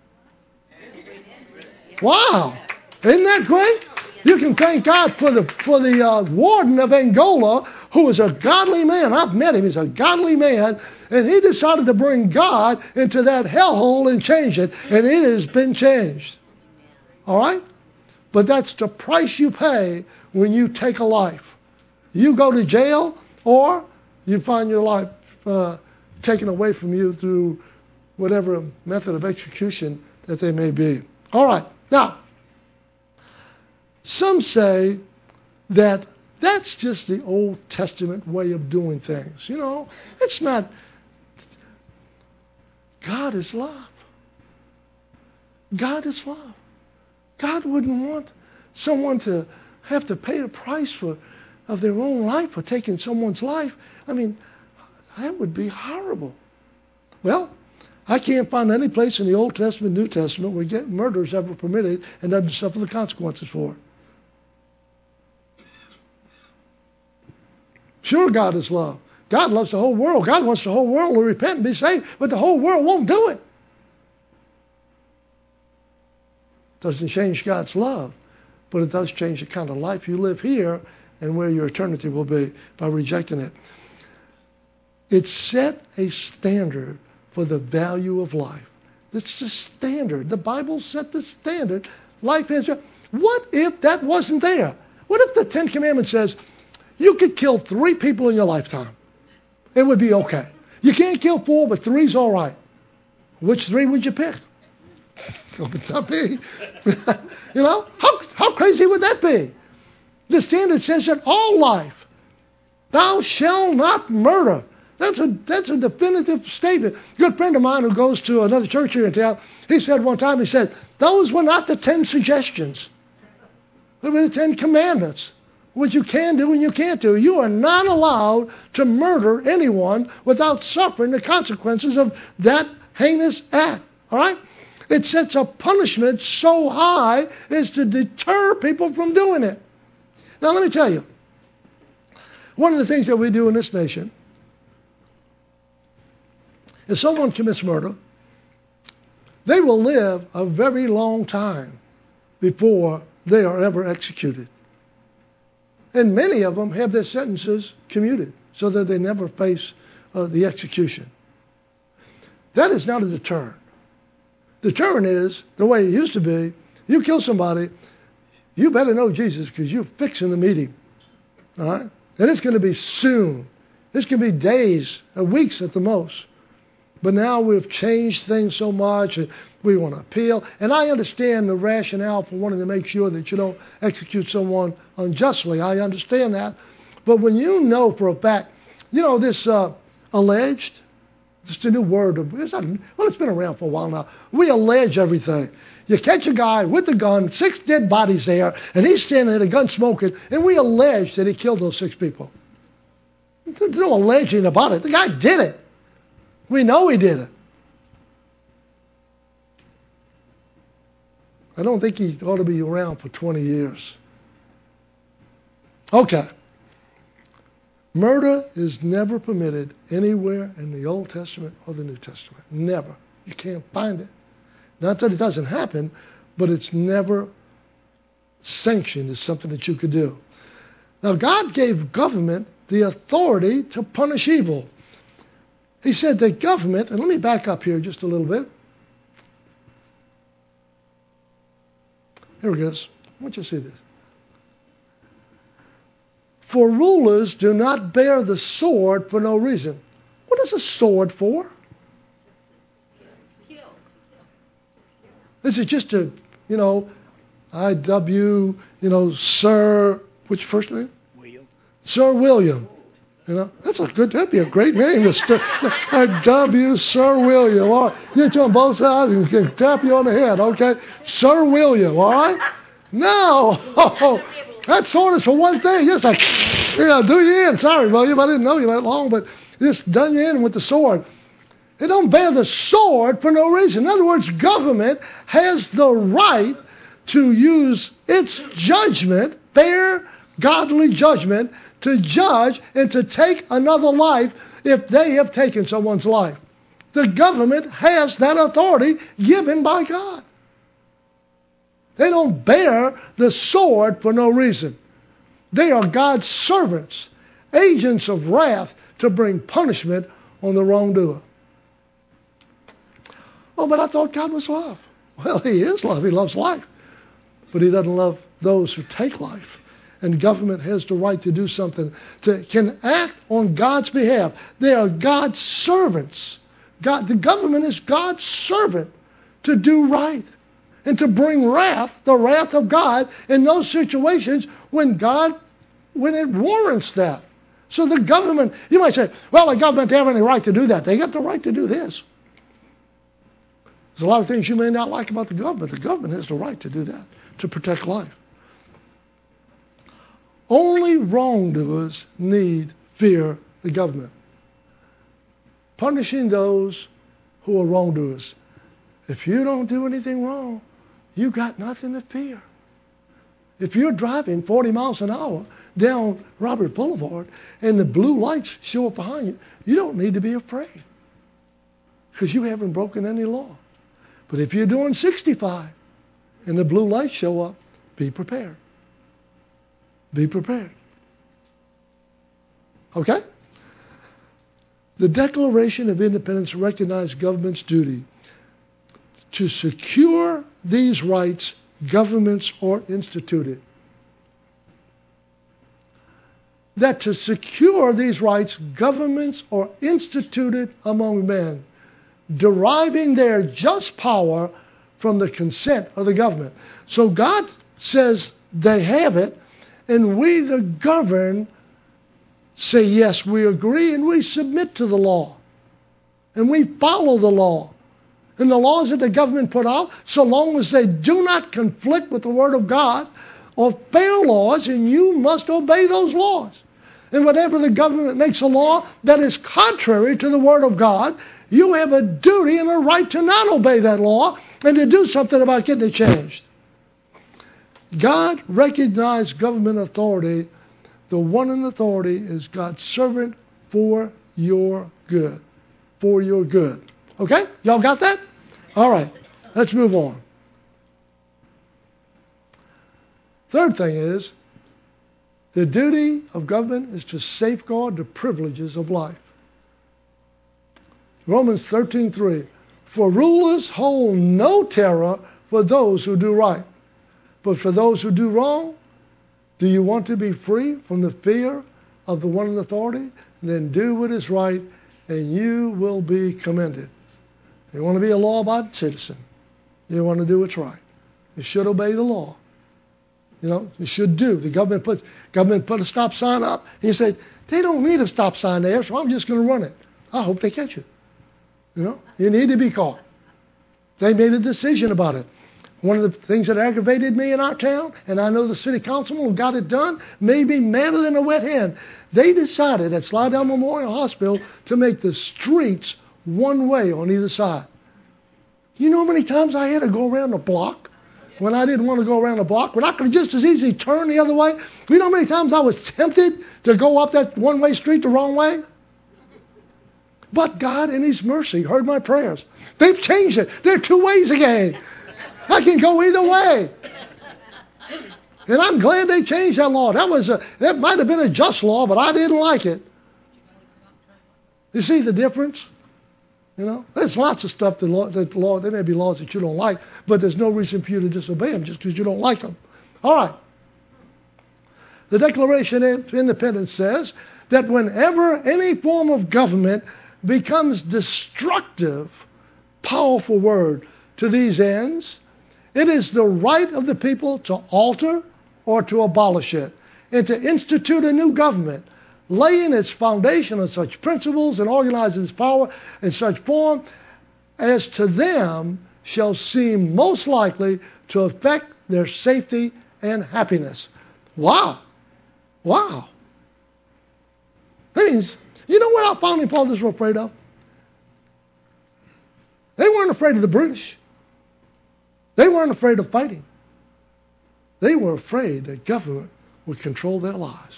Wow. Isn't that great? You can thank God for the for the uh, warden of Angola, who is a godly man. I've met him. He's a godly man. And he decided to bring God into that hellhole and change it. And it has been changed. All right? But that's the price you pay when you take a life. You go to jail, or you find your life uh, taken away from you through whatever method of execution that they may be. All right. Now, some say that that's just the Old Testament way of doing things. You know, it's not. God is love. God is love. God wouldn't want someone to have to pay the price for of their own life for taking someone's life. I mean, that would be horrible. Well, I can't find any place in the Old Testament, New Testament where get murder is ever permitted and doesn't suffer the consequences for it. Sure, God is love. God loves the whole world. God wants the whole world to repent and be saved, but the whole world won't do it. Doesn't change God's love, but it does change the kind of life you live here and where your eternity will be by rejecting it. It set a standard for the value of life. It's the standard. The Bible set the standard. Life is. What if that wasn't there? What if the Ten Commandments says you could kill three people in your lifetime? It would be okay. You can't kill four, but three's all right. Which three would you pick? It's not me. You know, how, how crazy would that be? The standard says that all life, thou shalt not murder. That's a, that's a definitive statement. A good friend of mine who goes to another church here in town, he said one time, he said, those were not the ten suggestions. They were the Ten Commandments. What you can do and you can't do. You are not allowed to murder anyone without suffering the consequences of that heinous act. All right? It sets a punishment so high as to deter people from doing it. Now, let me tell you, one of the things that we do in this nation, if someone commits murder, they will live a very long time before they are ever executed. And many of them have their sentences commuted so that they never face uh, the execution. That is not a deterrent. Deterrent is the way it used to be. You kill somebody, you better know Jesus because you're fixing the meeting. All right? And it's going to be soon. This can be days or weeks at the most. But now we've changed things so much. We want to appeal. And I understand the rationale for wanting to make sure that you don't execute someone unjustly. I understand that. But when you know for a fact, you know, this uh, alleged, just a new word. It's not, well, it's been around for a while now. We allege everything. You catch a guy with a gun, six dead bodies there, and he's standing there, a gun smoking, and we allege that he killed those six people. There's no alleging about it. The guy did it. We know he did it. I don't think he ought to be around for twenty years. Okay. Murder is never permitted anywhere in the Old Testament or the New Testament. Never. You can't find it. Not that it doesn't happen, but it's never sanctioned as something that you could do. Now, God gave government the authority to punish evil. He said that government, and let me back up here just a little bit. Here it is. I want you to see this. For rulers do not bear the sword for no reason. What is a sword for? This is just a, you know, I W, you know, Sir, what's your first name? William. Sir William. You know, that's a good, that'd be a great name. I W, Sir William. All right. You get you on both sides and can tap you on the head, okay? Sir William, all right? No. Oh, that sword is for one thing. Just like, you know, do you in. Sorry, William, I didn't know you that long, but just done you in with the sword. They don't bear the sword for no reason. In other words, government has the right to use its judgment, fair, godly judgment, to judge and to take another life if they have taken someone's life. The government has that authority given by God. They don't bear the sword for no reason. They are God's servants, agents of wrath to bring punishment on the wrongdoer. Oh, but I thought God was love. Well, He is love. He loves life. But He doesn't love those who take life. And government has the right to do something, to can act on God's behalf. They are God's servants. God, the government is God's servant to do right and to bring wrath, the wrath of God, in those situations when God, when it warrants that. So the government, you might say, well, the government doesn't have any right to do that. They got the right to do this. There's a lot of things you may not like about the government. The government has the right to do that, to protect life. Only wrongdoers need fear the government. Punishing those who are wrongdoers. If you don't do anything wrong, you got nothing to fear. If you're driving forty miles an hour down Robert Boulevard and the blue lights show up behind you, you don't need to be afraid because you haven't broken any law. But if you're doing sixty-five and the blue lights show up, be prepared. Be prepared. Okay? The Declaration of Independence recognized government's duty to secure these rights governments are instituted. That to secure these rights, governments are instituted among men. deriving their just power from the consent of the government. So God says they have it, and we, the governed, say, yes, we agree, and we submit to the law. And we follow the law. And the laws that the government put out, so long as they do not conflict with the Word of God, are fair laws, and you must obey those laws. And whenever the government makes a law that is contrary to the Word of God, you have a duty and a right to not obey that law and to do something about getting it changed. God recognized government authority. The one in authority is God's servant for your good. For your good. Okay? Y'all got that? All right. Let's move on. Third thing is, the duty of government is to safeguard the privileges of life. Romans thirteen three. For rulers hold no terror for those who do right. But for those who do wrong, do you want to be free from the fear of the one in authority? Then do what is right, and you will be commended. You want to be a law-abiding citizen. You want to do what's right. You should obey the law. You know, you should do. The government put government put a stop sign up. And you say, they don't need a stop sign there, so I'm just going to run it. I hope they catch you. You know, you need to be caught. They made a decision about it. One of the things that aggravated me in our town, and I know the city councilman who got it done, may be madder than a wet hen. They decided at Slidell Memorial Hospital to make the streets one way on either side. You know how many times I had to go around the block when I didn't want to go around the block, when I could just as easily turn the other way? You know how many times I was tempted to go up that one-way street the wrong way? But God, in His mercy, heard my prayers. They've changed it. There are two ways again. I can go either way. And I'm glad they changed that law. That was a, that might have been a just law, but I didn't like it. You see the difference? You know, there's lots of stuff that law, that law, there may be laws that you don't like, but there's no reason for you to disobey them just because you don't like them. All right. The Declaration of Independence says that whenever any form of government becomes destructive, powerful word, to these ends, it is the right of the people to alter or to abolish it, and to institute a new government, laying its foundation on such principles and organizing its power in such form as to them shall seem most likely to affect their safety and happiness. Wow. Wow. That means, you know what our founding fathers were afraid of? They weren't afraid of the British. They weren't afraid of fighting. They were afraid that government would control their lives.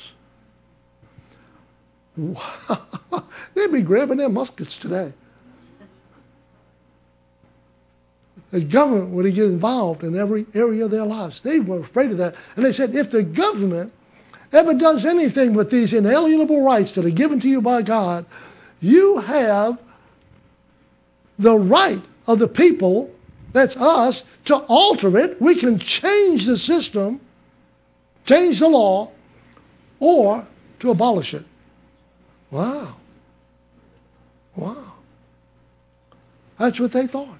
Wow. They'd be grabbing their muskets today. The government would get involved in every area of their lives. They were afraid of that. And they said, if the government ever does anything with these inalienable rights that are given to you by God, you have the right of the people, that's us, to alter it. We can change the system, change the law, or to abolish it. Wow. Wow. That's what they thought.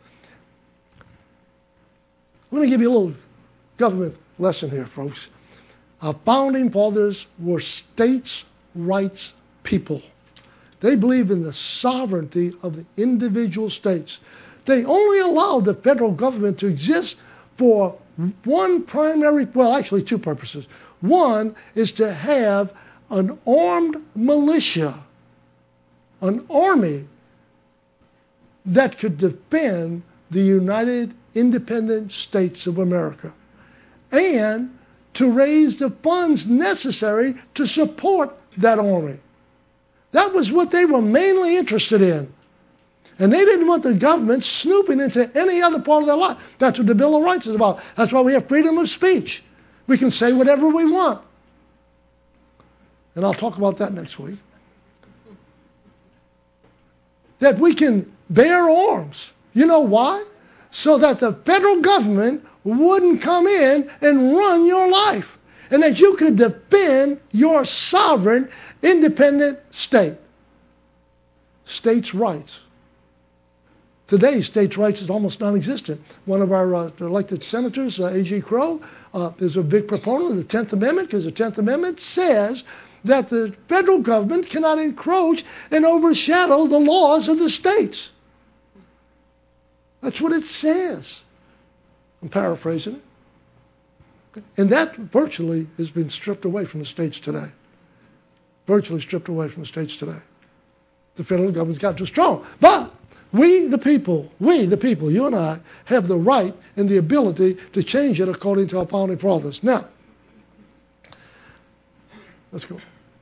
Let me give you a little government lesson here, folks. Our founding fathers were states' rights people. They believed in the sovereignty of the individual states. They only allowed the federal government to exist for one primary, well, actually two purposes. One is to have an armed militia, an army that could defend the United Independent States of America, and to raise the funds necessary to support that army. That was what they were mainly interested in. And they didn't want the government snooping into any other part of their life. That's what the Bill of Rights is about. That's why we have freedom of speech. We can say whatever we want. And I'll talk about that next week. That we can bear arms. You know why? So that the federal government wouldn't come in and run your life. And that you could defend your sovereign, independent state. States' rights. Today, states' rights is almost non-existent. One of our uh, elected senators, uh, A G Crow, uh, is a big proponent of the tenth Amendment because the tenth Amendment says that the federal government cannot encroach and overshadow the laws of the states. That's what it says. I'm paraphrasing it. And that virtually has been stripped away from the states today. Virtually stripped away from the states today. The federal government's got too strong. But we, the people, we, the people, you and I, have the right and the ability to change it according to our founding fathers. Now, let's go.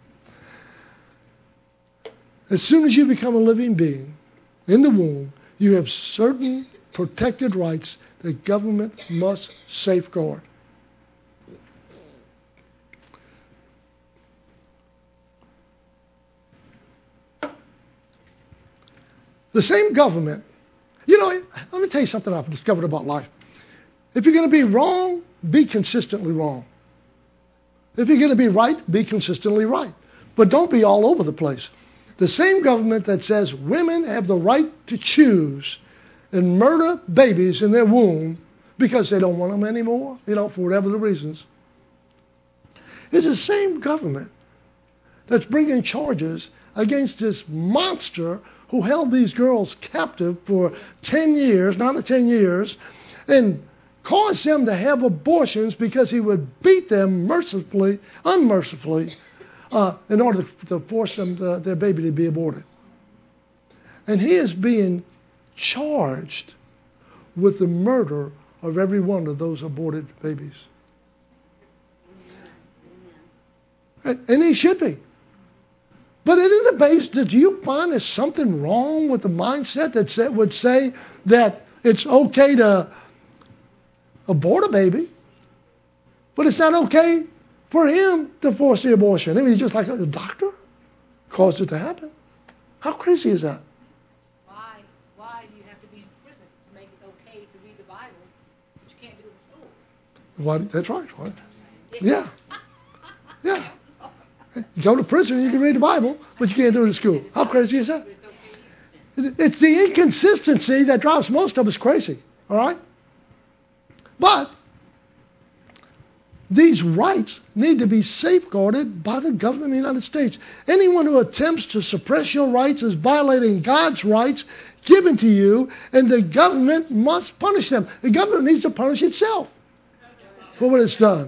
As soon as you become a living being in the womb, you have certain protected rights that government must safeguard. The same government, you know, let me tell you something I've discovered about life. If you're going to be wrong, be consistently wrong. If you're going to be right, be consistently right. But don't be all over the place. The same government that says women have the right to choose and murder babies in their womb because they don't want them anymore, you know, for whatever the reasons, is the same government that's bringing charges against this monster who held these girls captive for ten years, nine to ten years, and caused them to have abortions because he would beat them mercifully, unmercifully, uh, in order to, to force them to, their baby to be aborted. And he is being charged with the murder of every one of those aborted babies. And, and he should be. But isn't the base, did you find there's something wrong with the mindset that say, would say that it's okay to abort a baby, but it's not okay for him to force the abortion? I mean, just like a doctor caused it to happen. How crazy is that? Why, why do you have to be in prison to make it okay to read the Bible, but you can't do it in school? Well, that's right. What? Yeah. Yeah. You go to prison, you can read the Bible, but you can't do it in school. How crazy is that? It's the inconsistency that drives most of us crazy. All right? But these rights need to be safeguarded by the government of the United States. Anyone who attempts to suppress your rights is violating God's rights given to you, and the government must punish them. The government needs to punish itself for what it's done.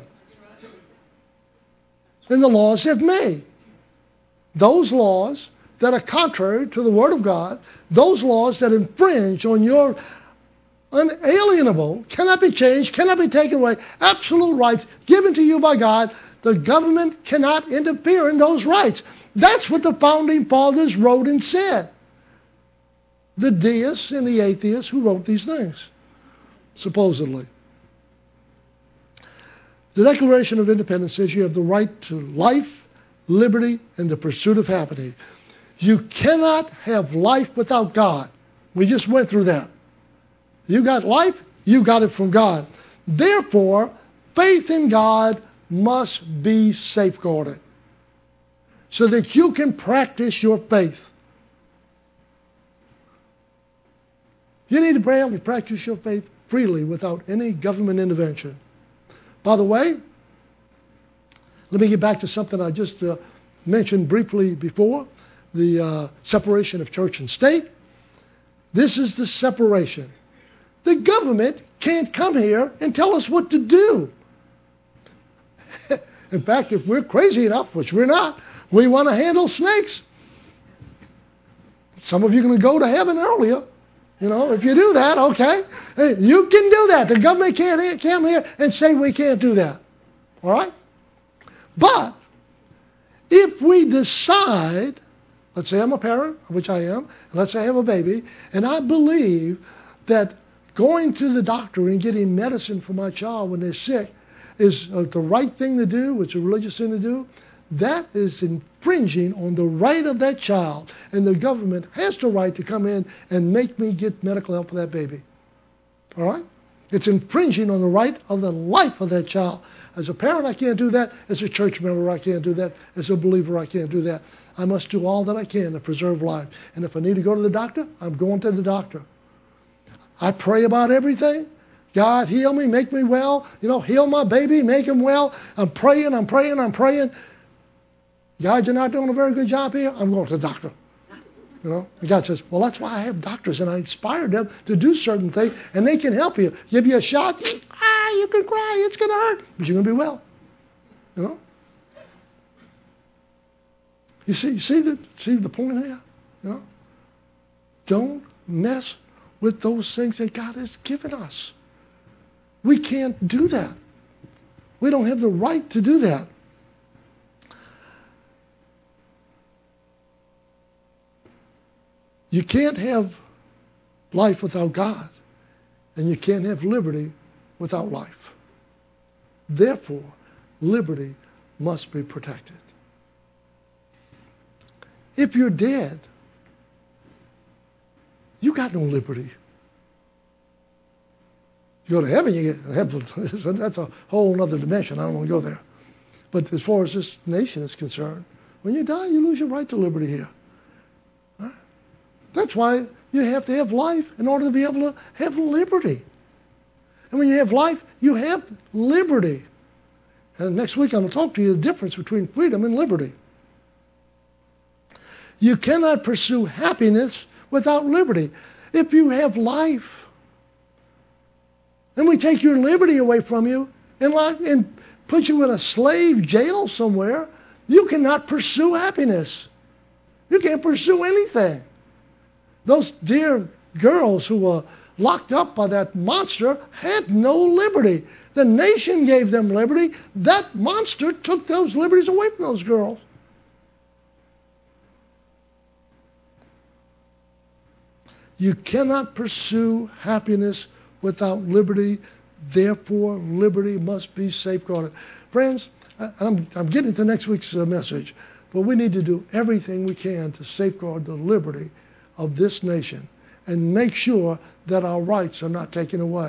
And the laws have made. Those laws that are contrary to the Word of God, those laws that infringe on your unalienable, cannot be changed, cannot be taken away, absolute rights given to you by God, the government cannot interfere in those rights. That's what the founding fathers wrote and said. The deists and the atheists who wrote these things, supposedly. The Declaration of Independence says you have the right to life, liberty, and the pursuit of happiness. You cannot have life without God. We just went through that. You got life, you got it from God. Therefore, faith in God must be safeguarded so that you can practice your faith. You need to be able to practice your faith freely without any government intervention. By the way, let me get back to something I just uh, mentioned briefly before, the uh, separation of church and state. This is the separation. The government can't come here and tell us what to do. In fact, if we're crazy enough, which we're not, we want to handle snakes. Some of you are going to go to heaven earlier. You know, if you do that, okay. Hey, you can do that. The government can't come here and say we can't do that. All right? But if we decide, let's say I'm a parent, which I am, and let's say I have a baby, and I believe that going to the doctor and getting medicine for my child when they're sick is uh, the right thing to do, it's a religious thing to do, that is infringing on the right of that child. And the government has the right to come in and make me get medical help for that baby. All right? It's infringing on the right of the life of that child. As a parent, I can't do that. As a church member, I can't do that. As a believer, I can't do that. I must do all that I can to preserve life. And if I need to go to the doctor, I'm going to the doctor. I pray about everything. God, heal me, make me well. You know, heal my baby, make him well. I'm praying, I'm praying, I'm praying. God, you're not doing a very good job here. I'm going to the doctor. You know, and God says, well, that's why I have doctors, and I inspire them to do certain things, and they can help you. Give you a shot, ah, you can cry, it's going to hurt, but you're going to be well. You know? You see, you see the see the point here? You know? Don't mess with those things that God has given us. We can't do that. We don't have the right to do that. You can't have life without God, and you can't have liberty without life. Therefore, liberty must be protected. If you're dead, you got no liberty. You go to heaven, you get heaven. That's a whole other dimension. I don't want to go there. But as far as this nation is concerned, when you die, you lose your right to liberty here. Right? That's why you have to have life in order to be able to have liberty. And when you have life, you have liberty. And next week I'm going to talk to you the difference between freedom and liberty. You cannot pursue happiness without liberty. If you have life, and we take your liberty away from you and, like, and put you in a slave jail somewhere, you cannot pursue happiness. You can't pursue anything. Those dear girls who were locked up by that monster had no liberty. The nation gave them liberty. That monster took those liberties away from those girls. You cannot pursue happiness without liberty. Therefore, liberty must be safeguarded. Friends, I'm, I'm getting to next week's uh, message, but we need to do everything we can to safeguard the liberty of this nation and make sure that our rights are not taken away.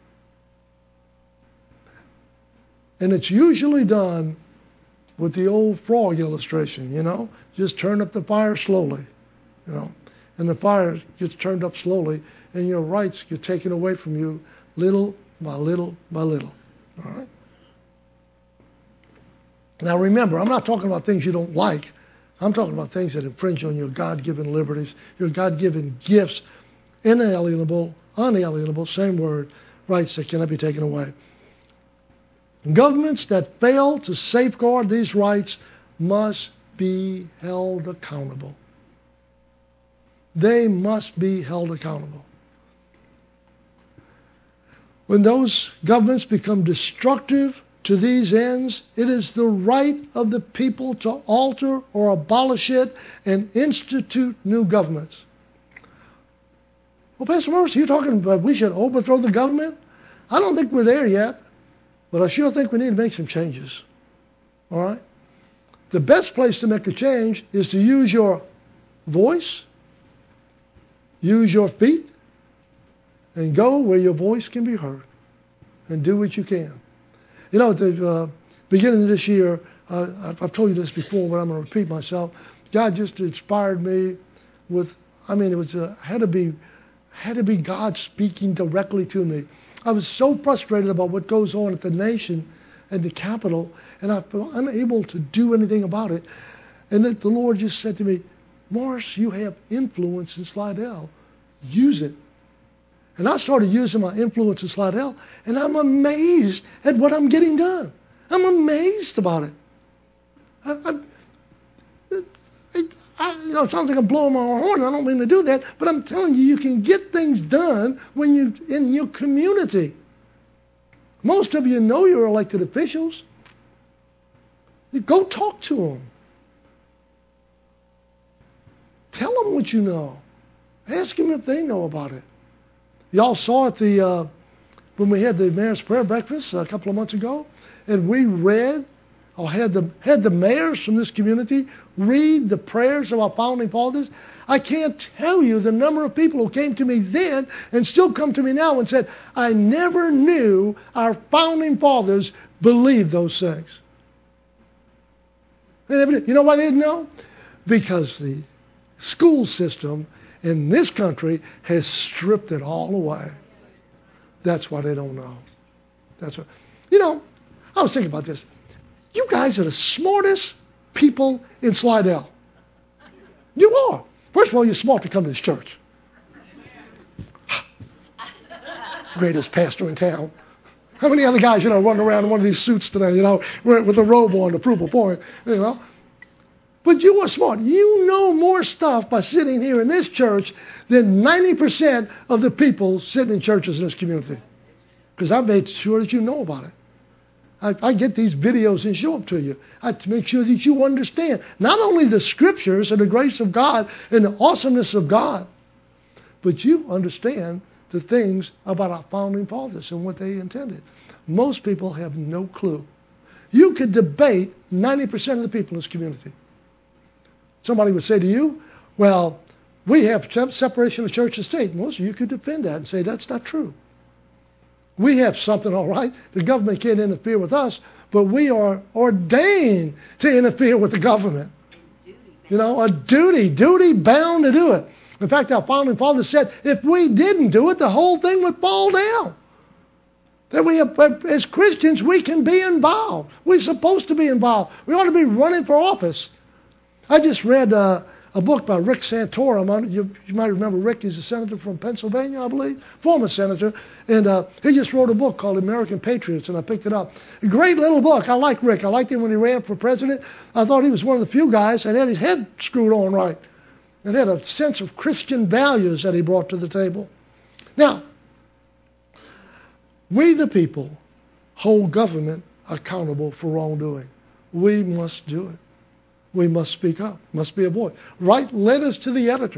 And it's usually done with the old frog illustration, you know. Just turn up the fire slowly, you know. And the fire gets turned up slowly, and your rights get taken away from you little by little by little. All right? Now remember, I'm not talking about things you don't like. I'm talking about things that infringe on your God-given liberties, your God-given gifts, inalienable, unalienable, same word, rights that cannot be taken away. Governments that fail to safeguard these rights must be held accountable. They must be held accountable. When those governments become destructive to these ends, it is the right of the people to alter or abolish it and institute new governments. Well, Pastor Morris, you're talking about we should overthrow the government? I don't think we're there yet, but I sure think we need to make some changes. All right? The best place to make a change is to use your voice, use your feet, and go where your voice can be heard, and do what you can. You know, at the uh, beginning of this year, uh, I've, I've told you this before, but I'm going to repeat myself. God just inspired me with, I mean, it was uh, had to be had to be God speaking directly to me. I was so frustrated about what goes on at the nation and the Capitol, and I felt unable to do anything about it. And then the Lord just said to me, Morris, you have influence in Slidell. Use it. And I started using my influence in Slidell, and I'm amazed at what I'm getting done. I'm amazed about it. I, I, it I, you know, it sounds like I'm blowing my own horn. I don't mean to do that, but I'm telling you, you can get things done when you in your community. Most of you know your elected officials. You go talk to them. Tell them what you know. Ask them if they know about it. Y'all saw it the uh, when we had the mayor's prayer breakfast a couple of months ago, and we read or had the had the mayors from this community read the prayers of our founding fathers. I can't tell you the number of people who came to me then and still come to me now and said, I never knew our founding fathers believed those things. You know why they didn't know? Because the school system in this country has stripped it all away. That's why they don't know. That's what. You know, I was thinking about this. You guys are the smartest people in Slidell. You are. First of all, you're smart to come to this church. Greatest pastor in town. How many other guys, you know, running around in one of these suits today, you know, with a robe on to prove a point, you know? But you are smart. You know more stuff by sitting here in this church than ninety percent of the people sitting in churches in this community. Because I've made sure that you know about it. I, I get these videos and show them to you. I to make sure that you understand not only the scriptures and the grace of God and the awesomeness of God, but you understand the things about our founding fathers and what they intended. Most people have no clue. You could debate ninety percent of the people in this community. Somebody would say to you, well, we have separation of church and state. Most of you could defend that and say that's not true. We have something, all right. The government can't interfere with us, but we are ordained to interfere with the government. You know, a duty, duty bound to do it. In fact, our founding fathers said if we didn't do it, the whole thing would fall down. That we have, as Christians, we can be involved. We're supposed to be involved. We ought to be running for office. I just read uh, a book by Rick Santorum. You, you might remember Rick. He's a senator from Pennsylvania, I believe, former senator. And uh, he just wrote a book called American Patriots, and I picked it up. A great little book. I like Rick. I liked him when he ran for president. I thought he was one of the few guys that had his head screwed on right and had a sense of Christian values that he brought to the table. Now, we the people hold government accountable for wrongdoing. We must do it. We must speak up. Must be a voice. Write letters to the editor.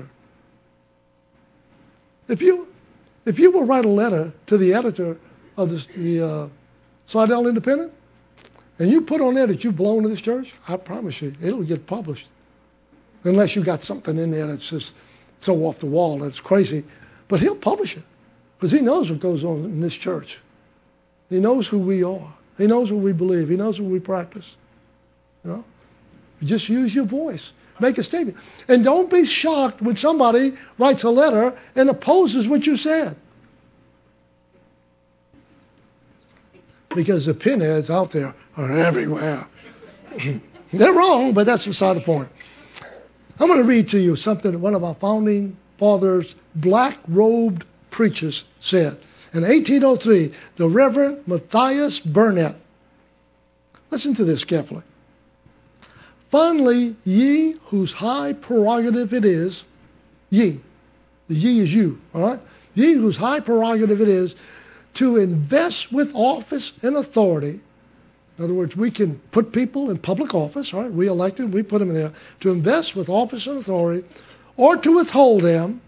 If you, if you will write a letter to the editor of this, the uh, Slidell Independent, and you put on there that you belong to this church, I promise you, it'll get published. Unless you got something in there that's just so off the wall that it's crazy. But he'll publish it because he knows what goes on in this church. He knows who we are. He knows what we believe. He knows what we practice. You know? Just use your voice. Make a statement. And don't be shocked when somebody writes a letter and opposes what you said. Because the pinheads out there are everywhere. They're wrong, but that's beside the point. I'm going to read to you something that one of our founding fathers, black-robed preachers, said. In eighteen oh three, the Reverend Matthias Burnett. Listen to this carefully. Finally, ye whose high prerogative it is, ye, the ye is you, all right? Ye whose high prerogative it is to invest with office and authority. In other words, we can put people in public office, all right? We elect them, we put them in there, to invest with office and authority, or to withhold them,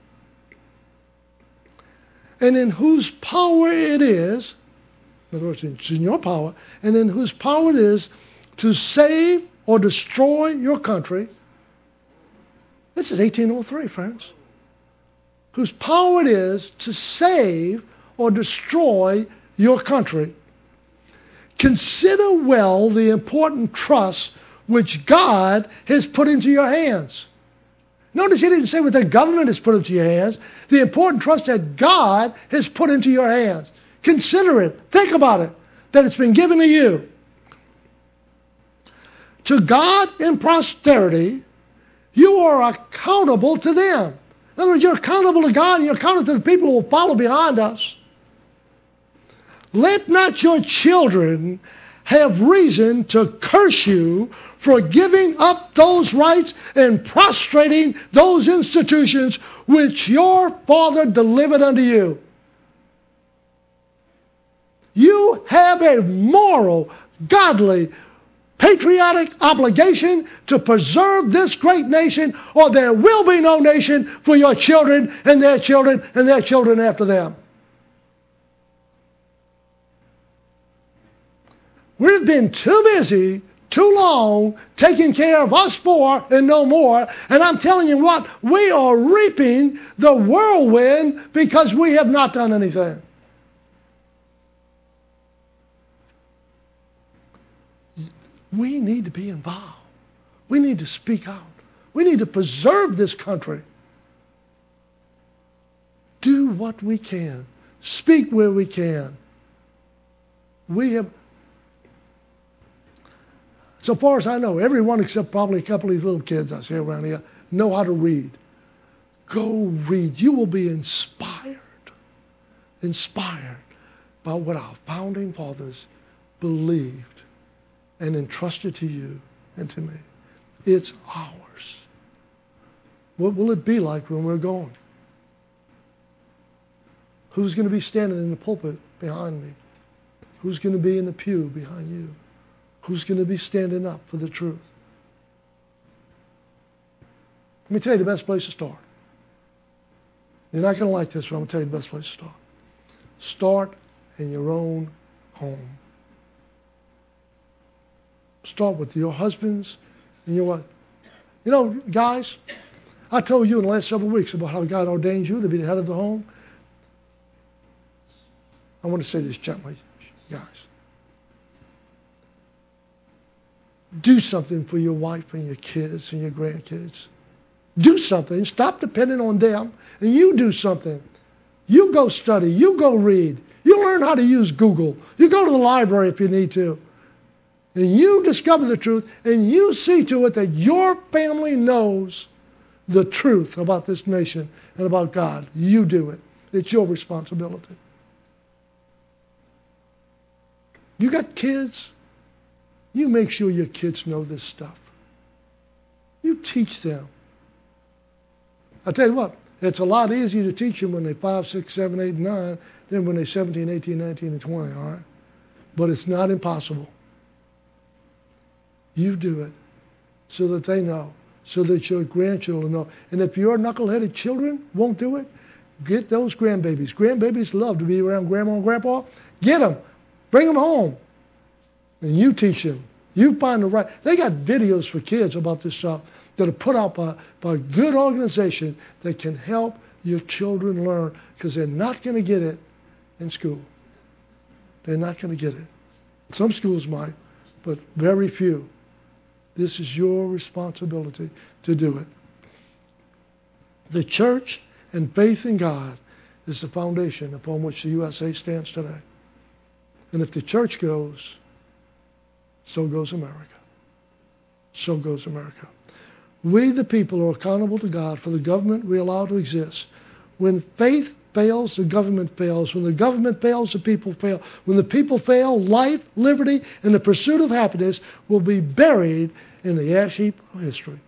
and in whose power it is, in other words, it's in your power, and in whose power it is to save or destroy your country. This is eighteen oh three, friends. Whose power it is to save or destroy your country. Consider well the important trust which God has put into your hands. Notice he didn't say what the government has put into your hands. The important trust that God has put into your hands. Consider it. Think about it. That it's been given to you. To God in posterity, you are accountable to them. In other words, you're accountable to God and you're accountable to the people who will follow behind us. Let not your children have reason to curse you for giving up those rights and prostrating those institutions which your father delivered unto you. You have a moral, godly, patriotic obligation to preserve this great nation, or there will be no nation for your children and their children and their children after them. We've been too busy, too long, taking care of us four and no more. And I'm telling you what, we are reaping the whirlwind because we have not done anything. We need to be involved. We need to speak out. We need to preserve this country. do what we can. Speak where we can. We have, so far as I know, everyone except probably a couple of these little kids I see around here know how to read. Go read. You will be inspired. Inspired by what our founding fathers believed and entrusted to you and to me. It's ours. What will it be like when we're gone? Who's going to be standing in the pulpit behind me? Who's going to be in the pew behind you? Who's going to be standing up for the truth? Let me tell you the best place to start. You're not going to like this, but I'm going to tell you the best place to start. Start in your own home. Start with your husbands and your wife. You know, guys, I told you in the last several weeks about how God ordained you to be the head of the home. I want to say this gently, guys. Do something for your wife and your kids and your grandkids. Do something. Stop depending on them, and you do something. You go study. You go read. You learn how to use Google. You go to the library if you need to. And you discover the truth, and you see to it that your family knows the truth about this nation and about God. You do it. It's your responsibility. You got kids? You make sure your kids know this stuff. You teach them. I tell you what, it's a lot easier to teach them when they're five, six, seven, eight, nine than when they're seventeen, eighteen, nineteen, and twenty, all right? But it's not impossible. You do it so that they know, so that your grandchildren know. And if your knuckleheaded children won't do it, get those grandbabies. Grandbabies love to be around grandma and grandpa. Get them. Bring them home. And you teach them. You find the right. They got videos for kids about this stuff that are put out by, by a good organization that can help your children learn, because they're not going to get it in school. They're not going to get it. Some schools might, but very few. This is your responsibility to do it. The church and faith in God is the foundation upon which the U S A stands today. And if the church goes, so goes America. So goes America. We, the people, are accountable to God for the government we allow to exist. When faith fails, the government fails. When the government fails, the people fail. When the people fail, life, liberty, and the pursuit of happiness will be buried in the ash heap of history.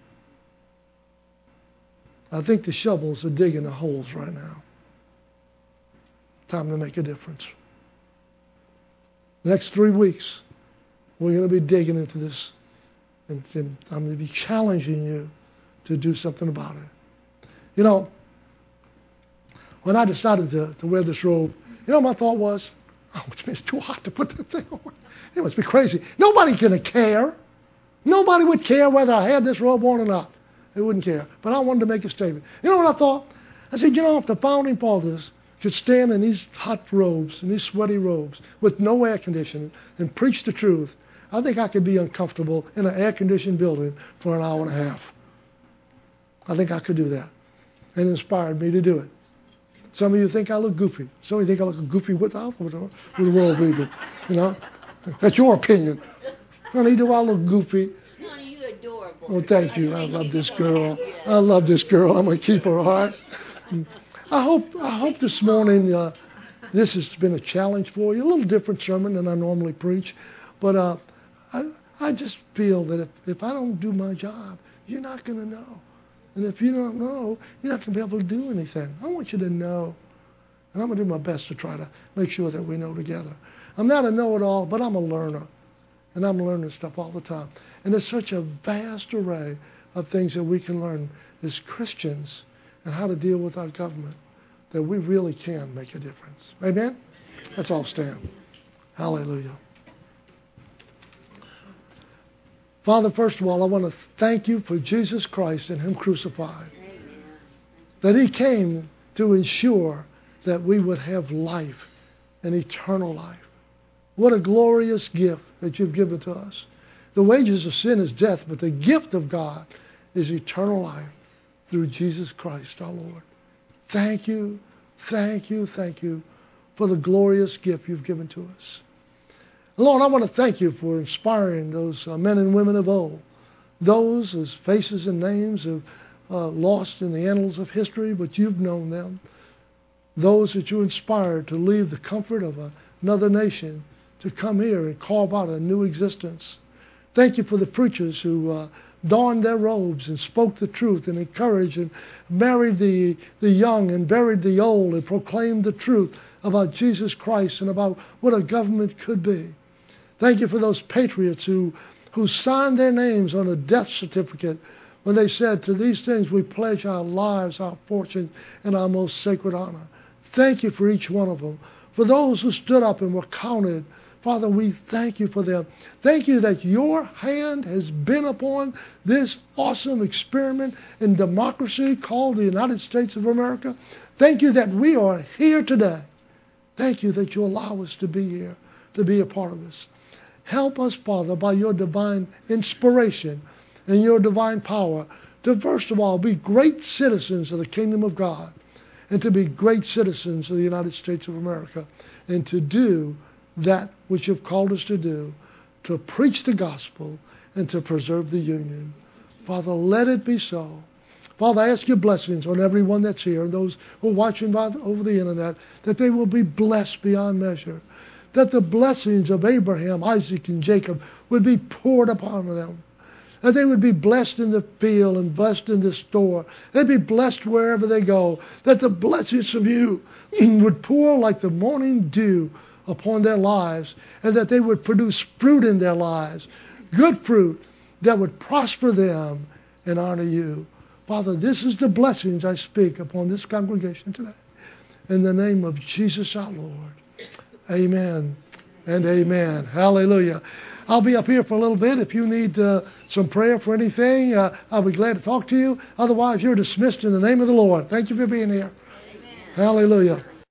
I think the shovels are digging the holes right now. Time to make a difference. The next three weeks, we're going to be digging into this. And, and I'm going to be challenging you to do something about it. You know, when I decided to, to wear this robe, you know what my thought was? Oh, it's too hot to put the thing on. It must be crazy. Nobody's going to care. Nobody would care whether I had this robe on or not. They wouldn't care. But I wanted to make a statement. You know what I thought? I said, you know, if the founding fathers could stand in these hot robes, in these sweaty robes, with no air conditioning, and preach the truth, I think I could be uncomfortable in an air-conditioned building for an hour and a half. I think I could do that. And it inspired me to do it. Some of you think I look goofy. Some of you think I look goofy without with a, with a robe even. You know? That's your opinion. Honey, do I look goofy? Honey, you're adorable. Oh, thank you. I love this girl. I love this girl. I'm going to keep her, all right? I hope, I hope this morning uh, this has been a challenge for you. A little different sermon than I normally preach. But uh, I, I just feel that if, if I don't do my job, you're not going to know. And if you don't know, you're not going to be able to do anything. I want you to know. And I'm going to do my best to try to make sure that we know together. I'm not a know-it-all, but I'm a learner. And I'm learning stuff all the time. And there's such a vast array of things that we can learn as Christians and how to deal with our government that we really can make a difference. Amen? Let's all stand. Hallelujah. Father, first of all, I want to thank you for Jesus Christ and Him crucified. Amen. That He came to ensure that we would have life and eternal life. What a glorious gift that you've given to us. The wages of sin is death, but the gift of God is eternal life through Jesus Christ our Lord. Thank you, Thank you, thank you for the glorious gift you've given to us. Lord, I want to thank you for inspiring those uh, men and women of old, those whose faces and names have uh, lost in the annals of history, but you've known them, those that you inspired to leave the comfort of a, another nation to come here and carve out a new existence. Thank you for the preachers who uh, donned their robes and spoke the truth and encouraged and married the, the young and buried the old and proclaimed the truth about Jesus Christ and about what a government could be. Thank you for those patriots who, who signed their names on a death certificate when they said, to these things we pledge our lives, our fortune, and our most sacred honor. Thank you for each one of them. For those who stood up and were counted, Father, we thank you for them. Thank you that your hand has been upon this awesome experiment in democracy called the United States of America. Thank you that we are here today. Thank you that you allow us to be here, to be a part of this. Help us, Father, by your divine inspiration and your divine power to, first of all, be great citizens of the kingdom of God and to be great citizens of the United States of America and to do that which you've called us to do, to preach the gospel and to preserve the union. Father, let it be so. Father, I ask your blessings on everyone that's here and those who are watching by the, over the internet, that they will be blessed beyond measure, that the blessings of Abraham, Isaac, and Jacob would be poured upon them, that they would be blessed in the field and blessed in the store. They'd be blessed wherever they go, that the blessings of you would pour like the morning dew upon their lives, and that they would produce fruit in their lives, good fruit that would prosper them and honor you. Father, this is the blessings I speak upon this congregation today. In the name of Jesus our Lord. Amen and amen. Hallelujah. I'll be up here for a little bit. If you need uh, some prayer for anything, uh, I'll be glad to talk to you. Otherwise, you're dismissed in the name of the Lord. Thank you for being here. Amen. Hallelujah.